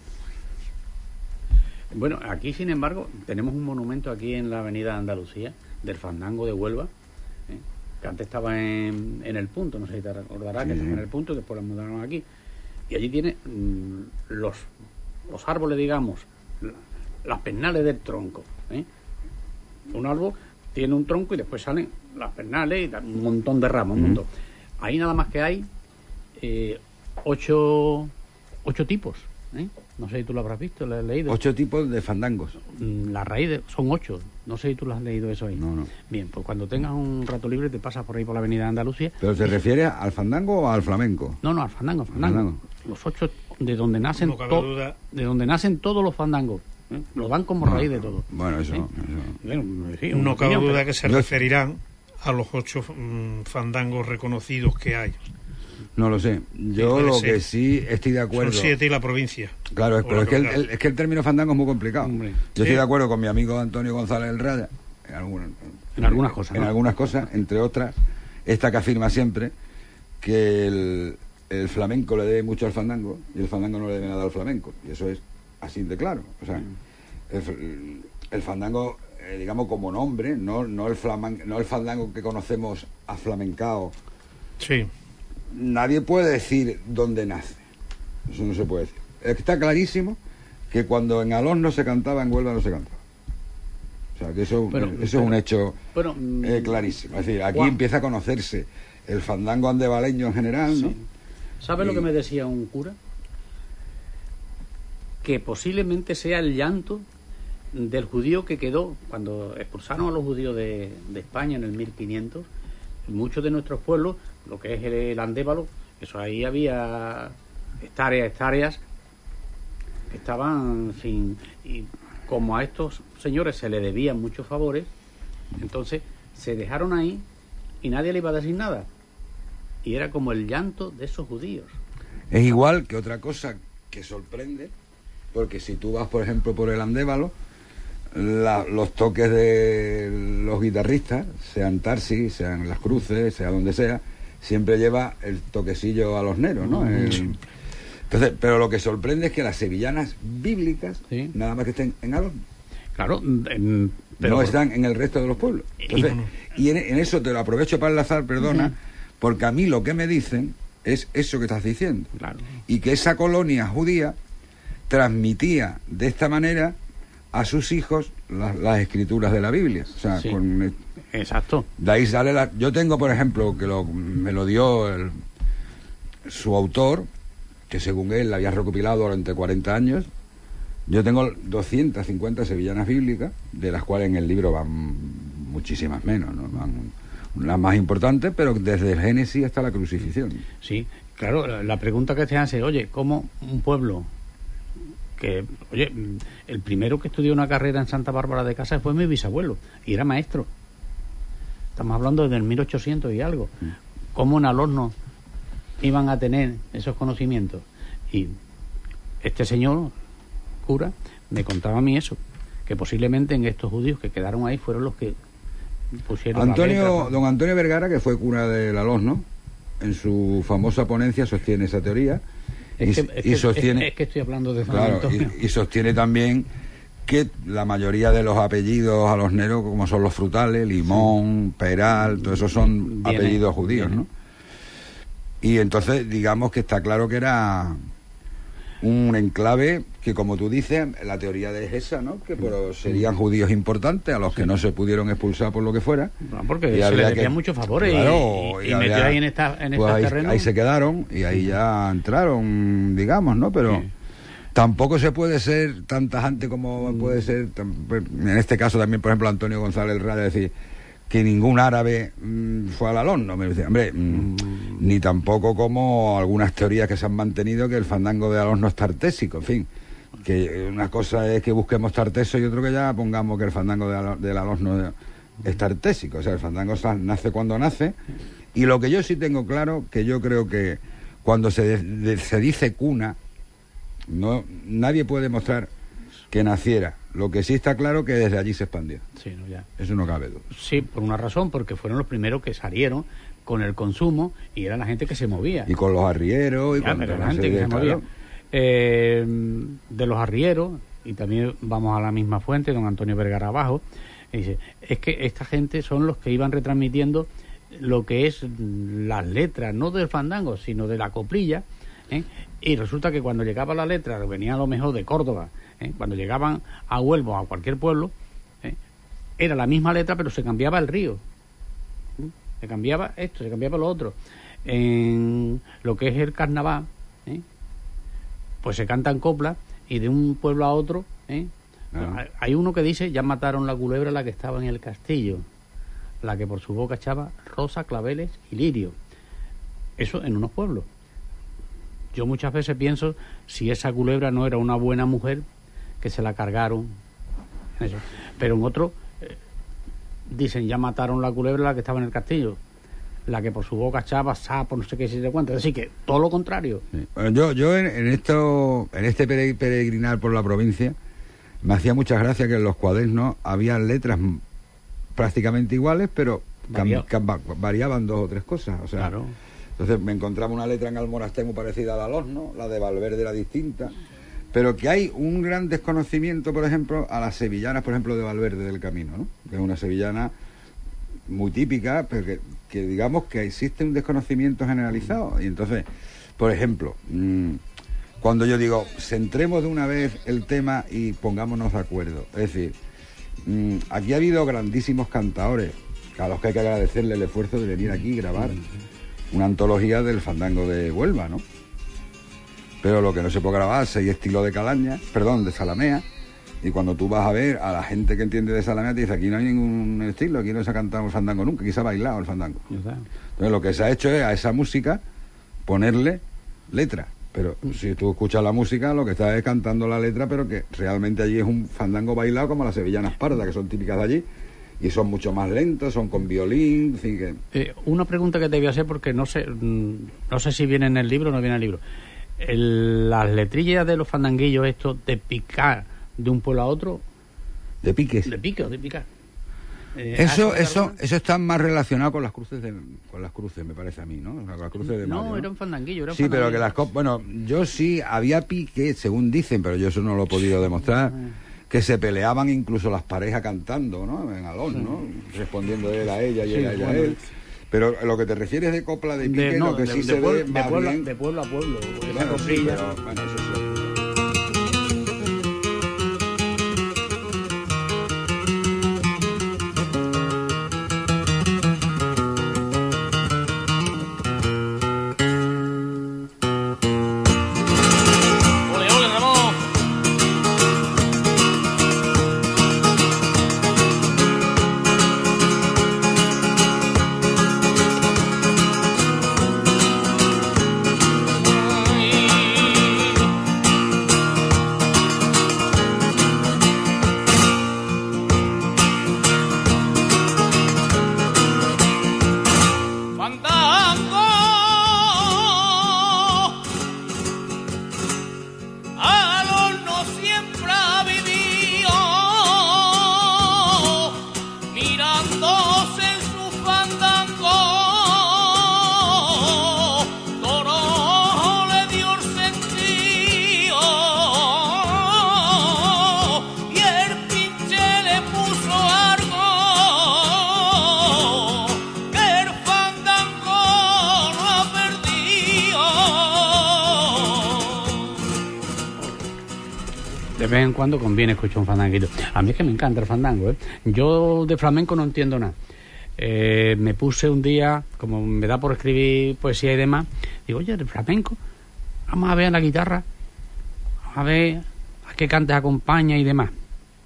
Bueno, aquí, sin embargo, tenemos un monumento aquí en la avenida Andalucía del fandango de Huelva, que antes estaba en el Punto, no sé si te recordarás, sí, que estaba en el Punto, después lo mudaron aquí, y allí tiene los árboles, digamos, las pernales del tronco, un árbol tiene un tronco y después salen las pernales y un montón de ramas, un montón. Ahí nada más que hay 8 tipos, no sé si tú lo habrás visto, lo has leído. 8 tipos de fandangos. La raíz son 8, no sé si tú lo has leído eso ahí. No. Bien, pues cuando tengas un rato libre te pasas por ahí por la avenida Andalucía. ¿Pero te refieres al fandango o al flamenco? No, al fandango. Los 8 de donde nacen de donde nacen todos los fandangos. Los dan como raíz de todo. Bueno, eso. Bueno, sí, no cabe duda que se referirán a los 8 fandangos reconocidos que hay. No lo sé. Yo lo que sí estoy de acuerdo... Son 7 y la provincia. Claro, pero es que el término fandango es muy complicado. Hombre. Yo estoy de acuerdo con mi amigo Antonio González del Raya, en algunas cosas. En algunas cosas, entre otras, esta que afirma siempre que el flamenco le debe mucho al fandango y el fandango no le debe nada al flamenco. Y eso es así de claro. O sea, el fandango, digamos, como nombre, no el fandango que conocemos aflamencado. Sí. Nadie puede decir dónde nace. Eso no se puede decir. Está clarísimo que cuando en Alós no se cantaba, en Huelva no se cantaba. O sea, que eso es un hecho clarísimo. Es decir, aquí empieza a conocerse el fandango andevaleño en general, ¿no? Sí. ¿Sabe lo que me decía un cura? Que posiblemente sea el llanto del judío que quedó cuando expulsaron a los judíos de España en el 1500. Muchos de nuestros pueblos, lo que es el Andévalo, eso ahí había hectáreas que estaban sin... Y como a estos señores se le debían muchos favores, entonces se dejaron ahí y nadie le iba a decir nada. Y era como el llanto de esos judíos. Es igual que otra cosa que sorprende, porque si tú vas, por ejemplo, por el Andévalo, los toques de los guitarristas, sean Tarsi, sean Las Cruces, sea donde sea, siempre lleva el toquecillo alosnero, ¿no? Entonces, pero lo que sorprende es que las sevillanas bíblicas, ¿sí?, nada más que estén en Alós. Claro, pero no están en el resto de los pueblos. Entonces, y en eso te lo aprovecho para enlazar, perdona, porque a mí lo que me dicen es eso que estás diciendo. Claro. Y que esa colonia judía transmitía de esta manera a sus hijos las escrituras de la Biblia. O sea, sí, exacto. De ahí sale yo tengo, por ejemplo, que me lo dio su autor, que según él la había recopilado durante 40 años. Yo tengo 250 sevillanas bíblicas, de las cuales en el libro van muchísimas menos, ¿no? Van las más importantes, pero desde el Génesis hasta la crucifixión. Sí, claro, la pregunta que se hace, oye, ¿cómo un pueblo que, oye, el primero que estudió una carrera en Santa Bárbara de Casas fue mi bisabuelo, y era maestro? Estamos hablando del 1800 y algo. ¿Cómo en Alós no iban a tener esos conocimientos? Y este señor cura me contaba a mí eso, que posiblemente en estos judíos que quedaron ahí fueron los que pusieron don Antonio Vergara, que fue cura del Alós, ¿no?, en su famosa ponencia sostiene esa teoría. Es que estoy hablando de San Antonio. Y sostiene también que la mayoría de los apellidos alosneros, como son los Frutales, Limón, Peral, todos esos son apellidos judíos, ¿no? Y entonces, digamos que está claro que era un enclave que, como tú dices, la teoría es esa, ¿no?, que serían judíos importantes a los que no se pudieron expulsar por lo que fuera. No, porque se les debían muchos favores, claro, y metió ahí en estos terrenos. Ahí se quedaron y ahí ya entraron, digamos, ¿no? Pero tampoco se puede ser tan tajante como puede ser, en este caso también, por ejemplo, Antonio González Rada, decir que ningún árabe fue al Alós, ¿no? Me decía, hombre, ni tampoco como algunas teorías que se han mantenido, que el fandango de Alós no es tartésico, en fin, que una cosa es que busquemos tarteso y otro que ya pongamos que el fandango del Alós no es tartésico. O sea, el fandango nace cuando nace, y lo que yo sí tengo claro, que yo creo que cuando se dice cuna, nadie puede demostrar que naciera. Lo que sí está claro que desde allí se expandió. Sí, no, ya. Eso no cabe duda. Sí, por una razón, porque fueron los primeros que salieron con el consumo y era la gente que se movía. Y con los arrieros y con la gente que se movía. De los arrieros, y también vamos a la misma fuente, don Antonio Vergara abajo, y dice, es que esta gente son los que iban retransmitiendo lo que es las letras, no del fandango, sino de la coplilla, y resulta que cuando llegaba la letra, venía a lo mejor de Córdoba, cuando llegaban a Huelva o a cualquier pueblo, era la misma letra, pero se cambiaba el río, se cambiaba esto, se cambiaba lo otro. En lo que es el carnaval, pues se cantan coplas, y de un pueblo a otro, hay uno que dice, ya mataron la culebra la que estaba en el castillo, la que por su boca echaba rosa, claveles y lirio. Eso en unos pueblos. Yo muchas veces pienso si esa culebra no era una buena mujer que se la cargaron. Eso. Pero en otro dicen, ya mataron la culebra la que estaba en el castillo, la que por su boca echaba sapo, no sé qué, si te cuenta. Así que todo lo contrario. Sí. Bueno, yo en este peregrinar por la provincia me hacía muchas gracias que en los cuadernos había letras prácticamente iguales, pero variaban 2 o 3 cosas. O sea, claro. Entonces me encontraba una letra en Almonaster muy parecida a la Alós, ¿no? La de Valverde era distinta. pero que hay un gran desconocimiento, por ejemplo, a las sevillanas, por ejemplo, de Valverde del Camino, ¿no? Que es una sevillana muy típica, pero que digamos que existe un desconocimiento generalizado. Y entonces, por ejemplo, cuando yo digo, centremos de una vez el tema y pongámonos de acuerdo, es decir, aquí ha habido grandísimos cantadores a los que hay que agradecerle el esfuerzo de venir aquí y grabar una antología del fandango de Huelva, ¿no? Pero lo que no se puede grabar es 6 estilos de calaña, de Zalamea, y cuando tú vas a ver a la gente que entiende de Zalamea te dice, aquí no hay ningún estilo, aquí no se ha cantado el fandango nunca, aquí se ha bailado el fandango. Entonces lo que se ha hecho es a esa música ponerle letra, pero si tú escuchas la música lo que estás es cantando la letra, pero que realmente allí es un fandango bailado como las sevillanas pardas, que son típicas de allí, y son mucho más lentos, son con violín, en fin que... Una pregunta que te voy a hacer porque no sé si viene en el libro o no viene en el libro. Las letrillas de los fandanguillos estos de picar de un pueblo a otro, de piques, de picar, eso está más relacionado con las cruces me parece a mí, ¿no? Con las cruces de Mayo, no, era un fandanguillo, sí, pero que yo sí había piques, según dicen, pero yo eso no lo he podido demostrar, que se peleaban incluso las parejas cantando, ¿no? En alón, ¿no? Respondiendo él a ella y ella a él. Pero lo que te refieres de copla de pique, lo que sí se ve más bien... De pueblo a pueblo. Bueno, sí, pero, bueno, eso sí. De vez en cuando conviene escuchar un fandanguito. A mí es que me encanta el fandango, ¿eh? Yo de flamenco no entiendo nada. Me puse un día, como me da por escribir poesía y demás, digo, oye, el flamenco, vamos a ver la guitarra, a ver a qué cantes acompaña y demás.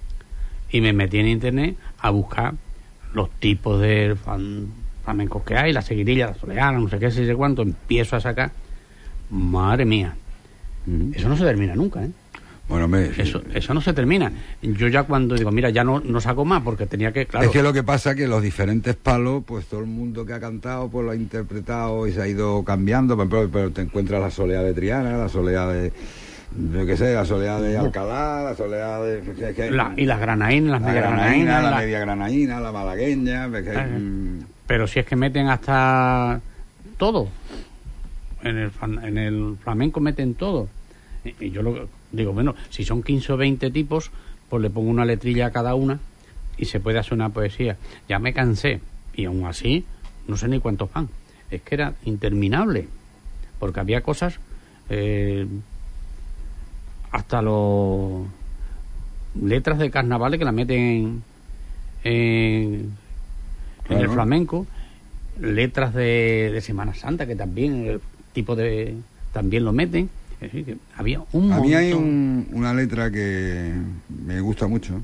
Y me metí en internet a buscar los tipos de flamencos que hay, la seguidilla, la soleana, no sé qué, sé cuánto, empiezo a sacar. Madre mía, eso no se termina nunca, ¿eh? Bueno, eso no se termina. Yo ya cuando digo, mira, ya no saco más porque tenía que, claro. Es que lo que pasa es que los diferentes palos, pues todo el mundo que ha cantado, pues lo ha interpretado y se ha ido cambiando. Pero te encuentras la soleá de Triana, la soleá de, yo qué sé, la soleá de Alcalá, la soleá de... y las granaínas, las media granaínas. La media granaína, la malagueña... Pero si es que meten hasta todo. En el flamenco meten todo. Y yo digo, bueno, si son 15 o 20 tipos, pues le pongo una letrilla a cada una y se puede hacer una poesía. Ya me cansé, y aún así no sé ni cuántos van. Es que era interminable, porque había cosas, hasta los letras de carnavales que la meten en el flamenco, letras de Semana Santa que también el tipo de también lo meten. Es decir, que había un montón. A mí hay una letra que me gusta mucho,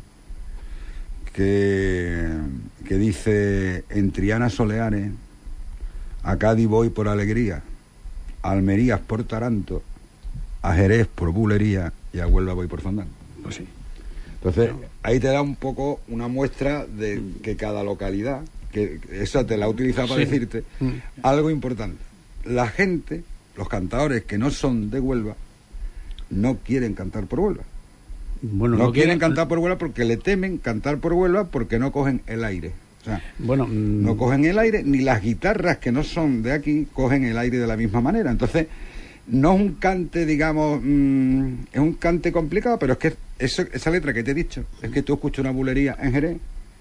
que dice: en Triana soleares, a Cádiz voy por alegría, a Almerías por taranto, a Jerez por bulería y a Huelva voy por fandango. Pues sí. Entonces, ahí te da un poco una muestra de que cada localidad, que esa te la he utilizado para decirte algo importante. La gente, los cantadores que no son de Huelva, no quieren cantar por Huelva. Bueno, no quieren cantar por Huelva porque le temen cantar por Huelva porque no cogen el aire. O sea, bueno, no cogen el aire, ni las guitarras que no son de aquí cogen el aire de la misma manera. Entonces, no es un cante, digamos, es un cante complicado, pero es que esa letra que te he dicho, es que tú escuchas una bulería en Jerez,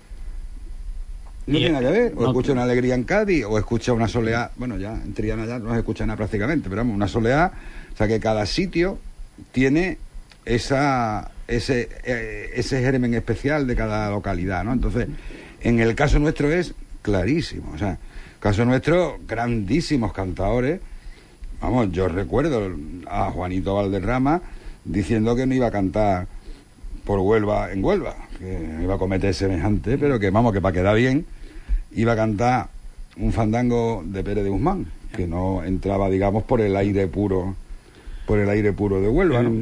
no tiene nada que ver, o escuchas una alegría en Cádiz, o escuchas una soleá, bueno, ya en Triana ya no se escucha nada prácticamente, pero vamos, una soleá, o sea que cada sitio tiene ese germen especial de cada localidad, ¿no? Entonces, en el caso nuestro es clarísimo, o sea, caso nuestro, grandísimos cantadores. Vamos, yo recuerdo a Juanito Valderrama diciendo que no iba a cantar por Huelva en Huelva, que iba a cometer semejante, pero que vamos, que para quedar bien iba a cantar un fandango de Pérez de Guzmán, que no entraba, digamos, por el aire puro de Huelva, ¿no?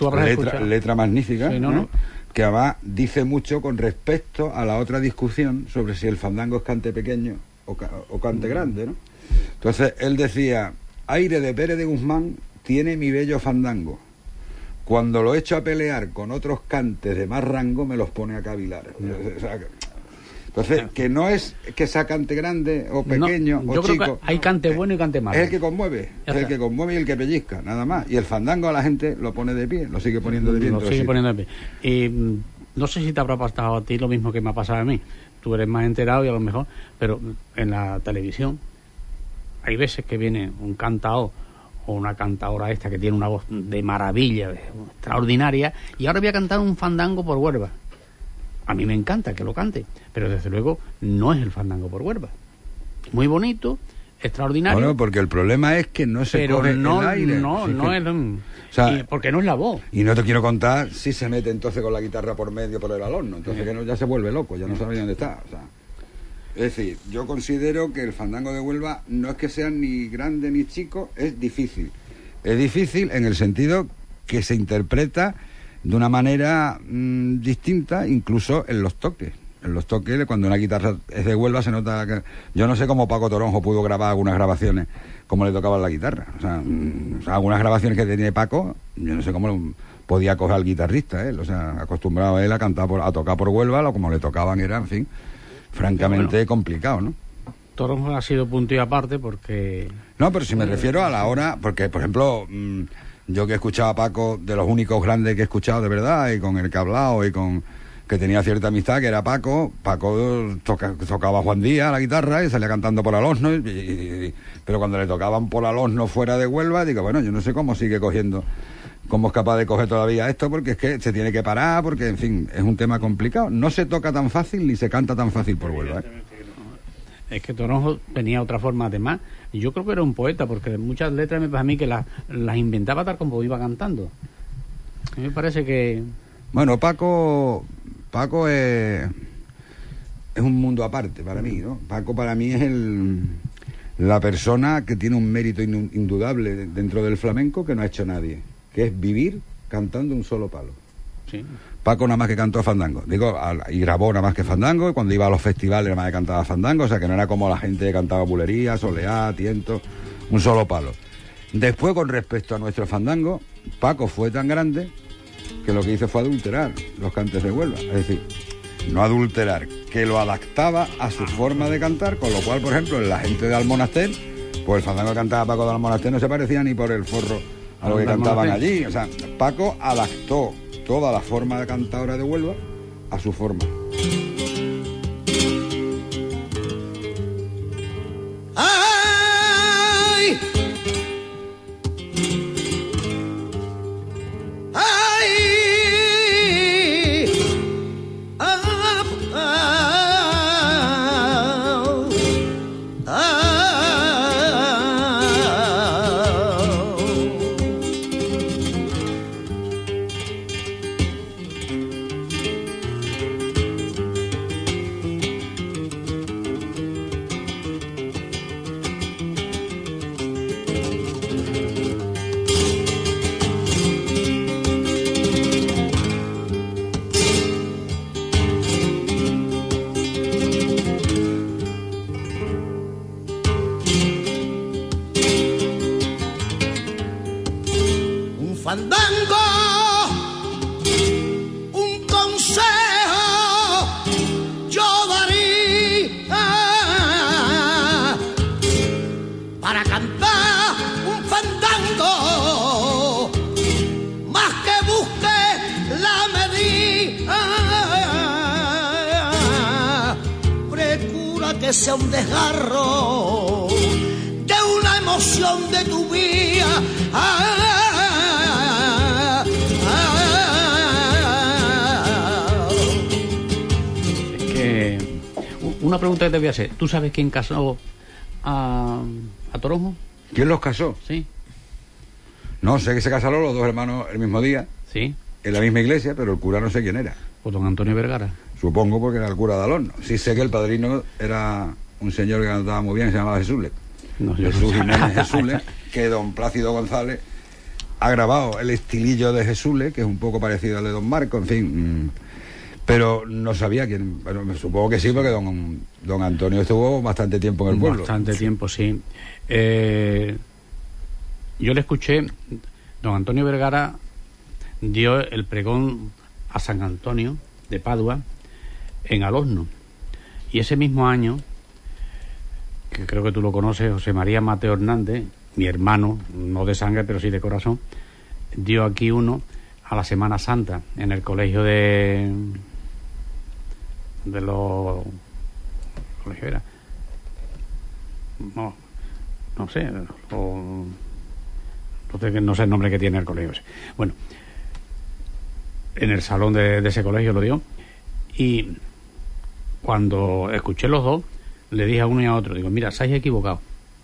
Letra magnífica, sí, ¿no? Que además dice mucho con respecto a la otra discusión sobre si el fandango es cante pequeño o cante grande, ¿no? Entonces él decía: aire de Pérez de Guzmán tiene mi bello fandango, cuando lo echo a pelear con otros cantes de más rango me los pone a cavilar. O sea, entonces, que no es que sea cante grande o pequeño o yo chico. creo que hay cante bueno y cante malo. Es el que conmueve, es el que conmueve y el que pellizca, nada más. Y el fandango a la gente lo pone de pie, lo sigue poniendo de pie. Lo sigue poniendo de pie. Y no sé si te habrá pasado a ti lo mismo que me ha pasado a mí. Tú eres más enterado y a lo mejor, pero en la televisión hay veces que viene un cantador o una cantadora esta que tiene una voz de maravilla, extraordinaria, y ahora voy a cantar un fandango por Huelva. A mí me encanta que lo cante, pero desde luego no es el fandango por Huelva. Muy bonito, extraordinario. Bueno, porque el problema es que no se coge el aire. No es... O sea, porque no es la voz. Y no te quiero contar si se mete entonces con la guitarra por medio por el alorno, entonces que ya se vuelve loco, ya no sabe ni dónde está. O sea, es decir, yo considero que el fandango de Huelva no es que sea ni grande ni chico, es difícil. Es difícil en el sentido que se interpreta de una manera distinta, incluso en los toques. En los toques, cuando una guitarra es de Huelva, se nota que... Yo no sé cómo Paco Toronjo pudo grabar algunas grabaciones como le tocaba la guitarra. O sea, algunas grabaciones que tiene Paco, yo no sé cómo podía coger al guitarrista, él. O sea, acostumbrado a él a cantar a tocar por Huelva, como le tocaban era, en fin, francamente complicado, ¿no? Toronjo ha sido punto y aparte porque... No, pero si me refiero a la hora, porque, por ejemplo... yo que he escuchado a Paco, de los únicos grandes que he escuchado de verdad, y con el que he hablado, y con que tenía cierta amistad, que era Paco tocaba a Juan Díaz la guitarra y salía cantando por Alosno, pero cuando le tocaban por Alosno fuera de Huelva, digo, bueno, yo no sé cómo sigue cogiendo, cómo es capaz de coger todavía esto, porque es que se tiene que parar, porque, en fin, es un tema complicado. No se toca tan fácil ni se canta tan fácil por Huelva, ¿eh? Es que Toronjo tenía otra forma, además. Y yo creo que era un poeta, porque muchas letras me parece a mí que las inventaba tal como iba cantando. A mí me parece que... Bueno, Paco es un mundo aparte para mí, ¿no? Paco para mí es la persona que tiene un mérito indudable dentro del flamenco que no ha hecho nadie, que es vivir cantando un solo palo. Sí. Paco nada más que cantó fandango, y grabó nada más que fandango, y cuando iba a los festivales nada más que cantaba fandango, o sea que no era como la gente que cantaba bulería, soleá, tiento, un solo palo. Después, con respecto a nuestro fandango, Paco fue tan grande que lo que hizo fue adulterar los cantes de Huelva, es decir, no adulterar, que lo adaptaba a su forma de cantar, con lo cual, por ejemplo, la gente de Almonaster, pues el fandango que cantaba Paco de Almonaster no se parecía ni por el forro a lo que cantaban allí. O sea, Paco adaptó toda la forma de cantadora de Huelva a su forma. ¡Ay! ¡Ay! Fandango, un consejo yo daría para cantar un fandango que sea un desgarro de una emoción de tu vida. Es que una pregunta que te voy a hacer. ¿Tú sabes quién casó a Toronjo? ¿Quién los casó? Sí. No, sé que se casaron los dos hermanos el mismo día, Sí. en la misma iglesia, pero el cura no sé quién era. Pues don Antonio Vergara. Supongo porque era el cura de Alorno. Sí sé que el padrino era un señor que cantaba muy bien, se llamaba Jesús. No, yo no Jesús sé. Jiménez Jesús, que don Plácido González ha grabado el estilillo de Jesús, que es un poco parecido al de don Marco, en fin. Pero no sabía quién. Bueno, me supongo que sí, porque don Antonio estuvo bastante tiempo en el pueblo. Bastante tiempo, sí. Yo le escuché, don Antonio Vergara dio el pregón a San Antonio de Padua en Alorno. Y ese mismo año, que creo que tú lo conoces, José María Mateo Hernández, mi hermano, no de sangre, pero sí de corazón, dio aquí uno a la Semana Santa en el colegio de los... ¿qué colegio era? No sé, no sé el nombre que tiene el colegio ese. Bueno, en el salón de ese colegio lo dio, y cuando escuché los dos, le dije a uno y a otro, digo, mira, se habéis equivocado.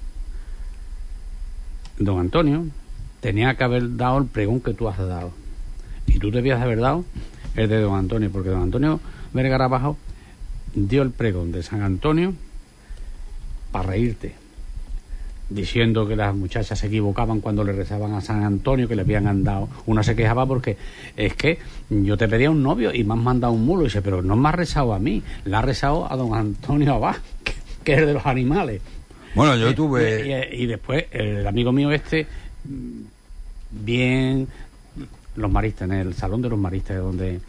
Don Antonio tenía que haber dado el pregón que tú has dado, y tú debías haber dado el de don Antonio, porque don Antonio Vergara Bajo dio el pregón de San Antonio para reírte, diciendo que las muchachas se equivocaban cuando le rezaban a San Antonio, que le habían andado. Una se quejaba porque es que yo te pedía un novio y me has mandado un mulo. Y dice, pero no me has rezado a mí, le has rezado a don Antonio Abad, que es el de los animales. Bueno, yo tuve... Y después el amigo mío bien, los maristas, en el salón de los maristas, donde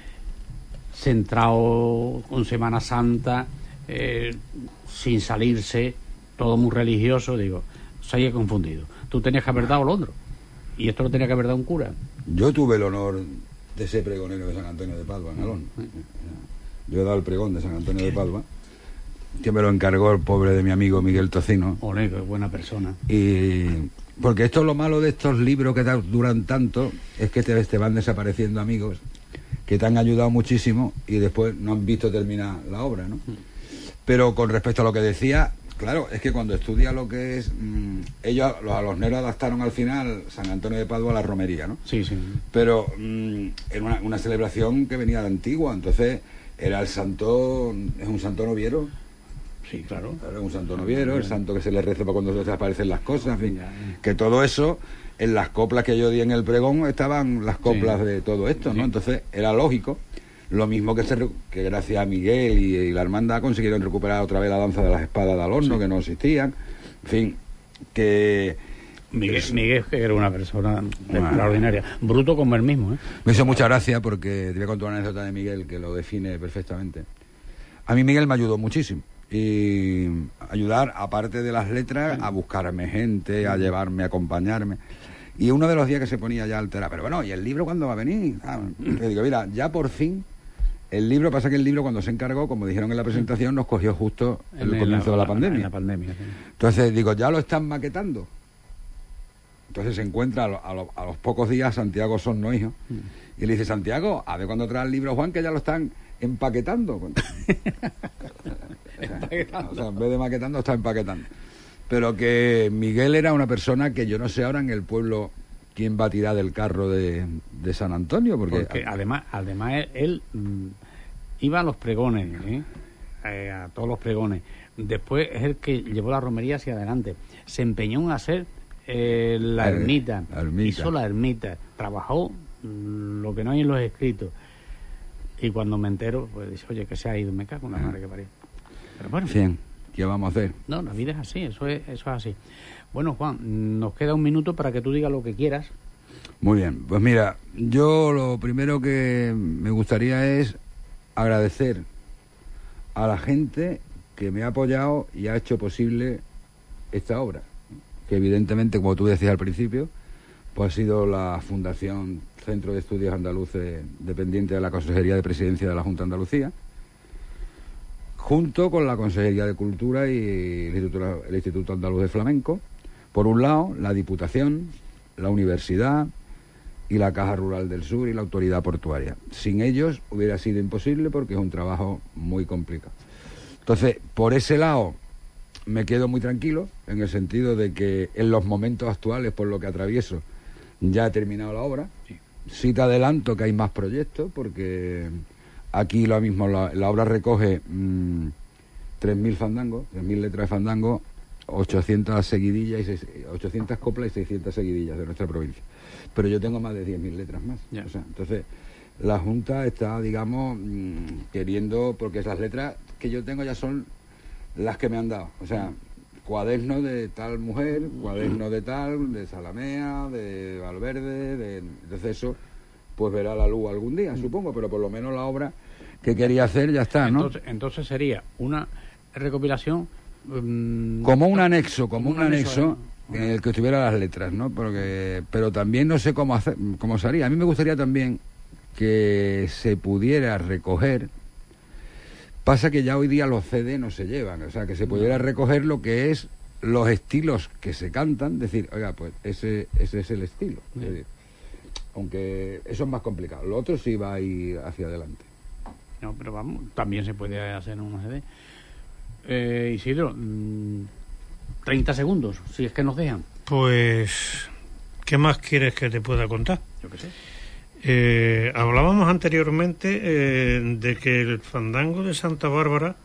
centrado con Semana Santa, sin salirse, todo muy religioso, digo, se haya confundido. Tú tenías que haber dado el otro, y esto lo tenía que haber dado un cura. Yo tuve el honor de ser pregonero de San Antonio de Padua, en Alorno. Yo he dado el pregón de San Antonio de Padua, que me lo encargó el pobre de mi amigo Miguel Tocino. Olé, qué buena persona. Y porque esto es lo malo de estos libros que duran tanto, es que te van desapareciendo amigos que te han ayudado muchísimo y después no han visto terminar la obra, ¿no? Pero con respecto a lo que decía, claro, es que cuando estudia lo que es... ellos, los alorneros, adaptaron al final San Antonio de Padua a la romería, ¿no? Sí, sí. Pero era una celebración que venía de antigua, entonces era el santo... es un santo noviero. Sí, claro. Era un santo noviero, el santo que se le reza para cuando se desaparecen las cosas, en fin. Que todo eso, en las coplas que yo di en el pregón, estaban las coplas de todo esto, ¿no? Entonces era lógico. Lo mismo que gracias a Miguel y la hermandad consiguieron recuperar otra vez la danza de las espadas de Alorno, que no existían. En fin, que... Miguel que era una persona extraordinaria, bruto como él mismo, ¿eh? Me hizo mucha gracia porque te voy a contar una anécdota de Miguel que lo define perfectamente. A mí Miguel me ayudó muchísimo. Y ayudar, aparte de las letras, a buscarme gente, a llevarme, a acompañarme. Y uno de los días que se ponía ya a alterar, pero bueno, ¿y el libro cuándo va a venir? Le digo, mira, ya por fin... El libro, pasa que el libro cuando se encargó, como dijeron en la presentación, nos cogió justo en el comienzo de la pandemia. En la pandemia, sí. Entonces digo, ya lo están maquetando. Entonces se encuentra a los pocos días Santiago Sorno, hijo, y le dice, Santiago, a ver cuando trae el libro, Juan, que ya lo están empaquetando. O sea, en vez de maquetando, está empaquetando. Pero que Miguel era una persona que yo no sé ahora en el pueblo quién va a tirar del carro de San Antonio, porque además él iba a los pregones, a todos los pregones. Después es el que llevó la romería hacia adelante. Se empeñó en hacer la ermita. Hizo la ermita. Trabajó lo que no hay en los escritos. Y cuando me entero, pues dice, oye, que se ha ido, me cago en la madre que parió. Pero bueno. Bien, ¿qué vamos a hacer? No, la vida es así, eso es así. Bueno, Juan, nos queda un minuto para que tú digas lo que quieras. Muy bien, pues mira, yo lo primero que me gustaría es agradecer a la gente que me ha apoyado y ha hecho posible esta obra, que evidentemente, como tú decías al principio, pues ha sido la Fundación Centro de Estudios Andaluces, dependiente de la Consejería de Presidencia de la Junta de Andalucía, junto con la Consejería de Cultura y el Instituto Andaluz de Flamenco. Por un lado, la Diputación, la Universidad y la Caja Rural del Sur y la Autoridad Portuaria. Sin ellos hubiera sido imposible porque es un trabajo muy complicado. Entonces, por ese lado, me quedo muy tranquilo, en el sentido de que en los momentos actuales, por lo que atravieso, ya he terminado la obra. Sí te adelanto que hay más proyectos, porque aquí lo mismo, la obra recoge 3.000 fandangos, 3.000 letras de fandango, 800 seguidillas, 800 coplas y 600 seguidillas de nuestra provincia. Pero yo tengo más de 10.000 letras más. O sea, entonces, la Junta está, digamos, queriendo, porque esas letras que yo tengo ya son las que me han dado. O sea, cuaderno de tal mujer, cuaderno de tal, de Salamea, de Valverde, entonces eso pues verá la luz algún día, supongo, pero por lo menos la obra que quería hacer ya está, ¿no? Entonces sería una recopilación... como un anexo, en el que estuviera las letras, ¿no? Pero también no sé cómo se haría. A mí me gustaría también que se pudiera recoger. Pasa que ya hoy día los CD no se llevan, o sea, que se pudiera recoger lo que es los estilos que se cantan, decir, oiga, pues ese es el estilo. Es decir, aunque eso es más complicado, lo otro sí va a ir hacia adelante. No, pero vamos, también se puede hacer un CD. Isidro, 30 segundos, si es que nos dejan. Pues, ¿qué más quieres que te pueda contar? Yo qué sé. Hablábamos anteriormente de que el fandango de Santa Bárbara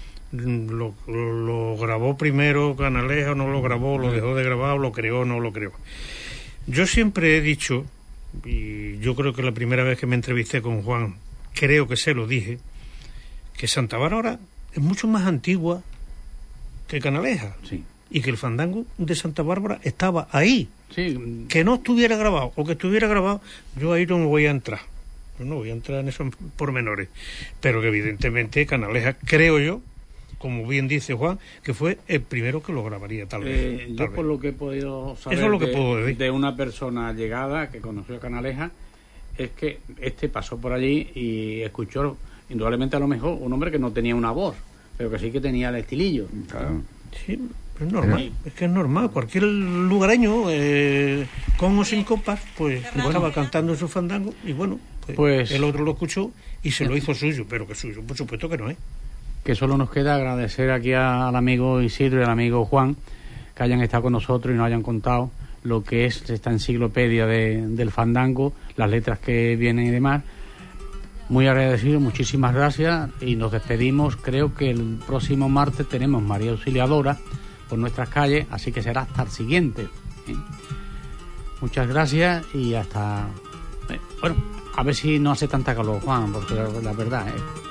lo grabó primero Canaleja, o no lo grabó, lo dejó de grabar, o lo creó, o no lo creó. Yo siempre he dicho, y yo creo que la primera vez que me entrevisté con Juan, creo que se lo dije, que Santa Bárbara es mucho más antigua que Canaleja. Sí. Y que el fandango de Santa Bárbara estaba ahí. Sí. Que no estuviera grabado o que estuviera grabado, yo ahí no me voy a entrar. Yo no voy a entrar en esos pormenores. Pero que evidentemente Canaleja, creo yo, como bien dice Juan, que fue el primero que lo grabaría, tal vez. Yo por lo que he podido saber eso es lo que puedo decir. De una persona llegada que conoció a Canaleja, es que pasó por allí y escuchó, indudablemente a lo mejor, un hombre que no tenía una voz, pero que sí que tenía el estilillo. Claro. Sí, es normal, es que es normal. Cualquier lugareño, con o sin copas, pues estaba cantando en su fandango y bueno, pues el otro lo escuchó y se lo hizo suyo, pero que suyo, por supuesto que no es. Que solo nos queda agradecer aquí al amigo Isidro y al amigo Juan que hayan estado con nosotros y nos hayan contado lo que es esta enciclopedia del fandango, las letras que vienen y demás. Muy agradecido, muchísimas gracias y nos despedimos. Creo que el próximo martes tenemos María Auxiliadora por nuestras calles, así que será hasta el siguiente. Muchas gracias y hasta... bueno, a ver si no hace tanta calor, Juan, porque la verdad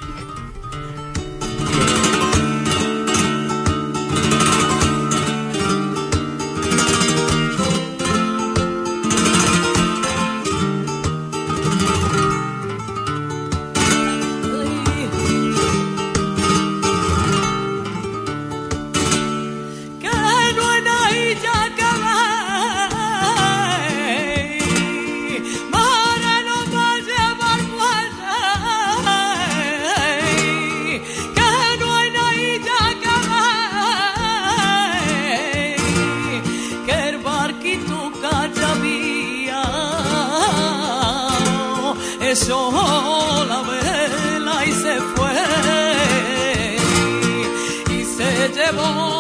Eso la vela y se fue y se llevó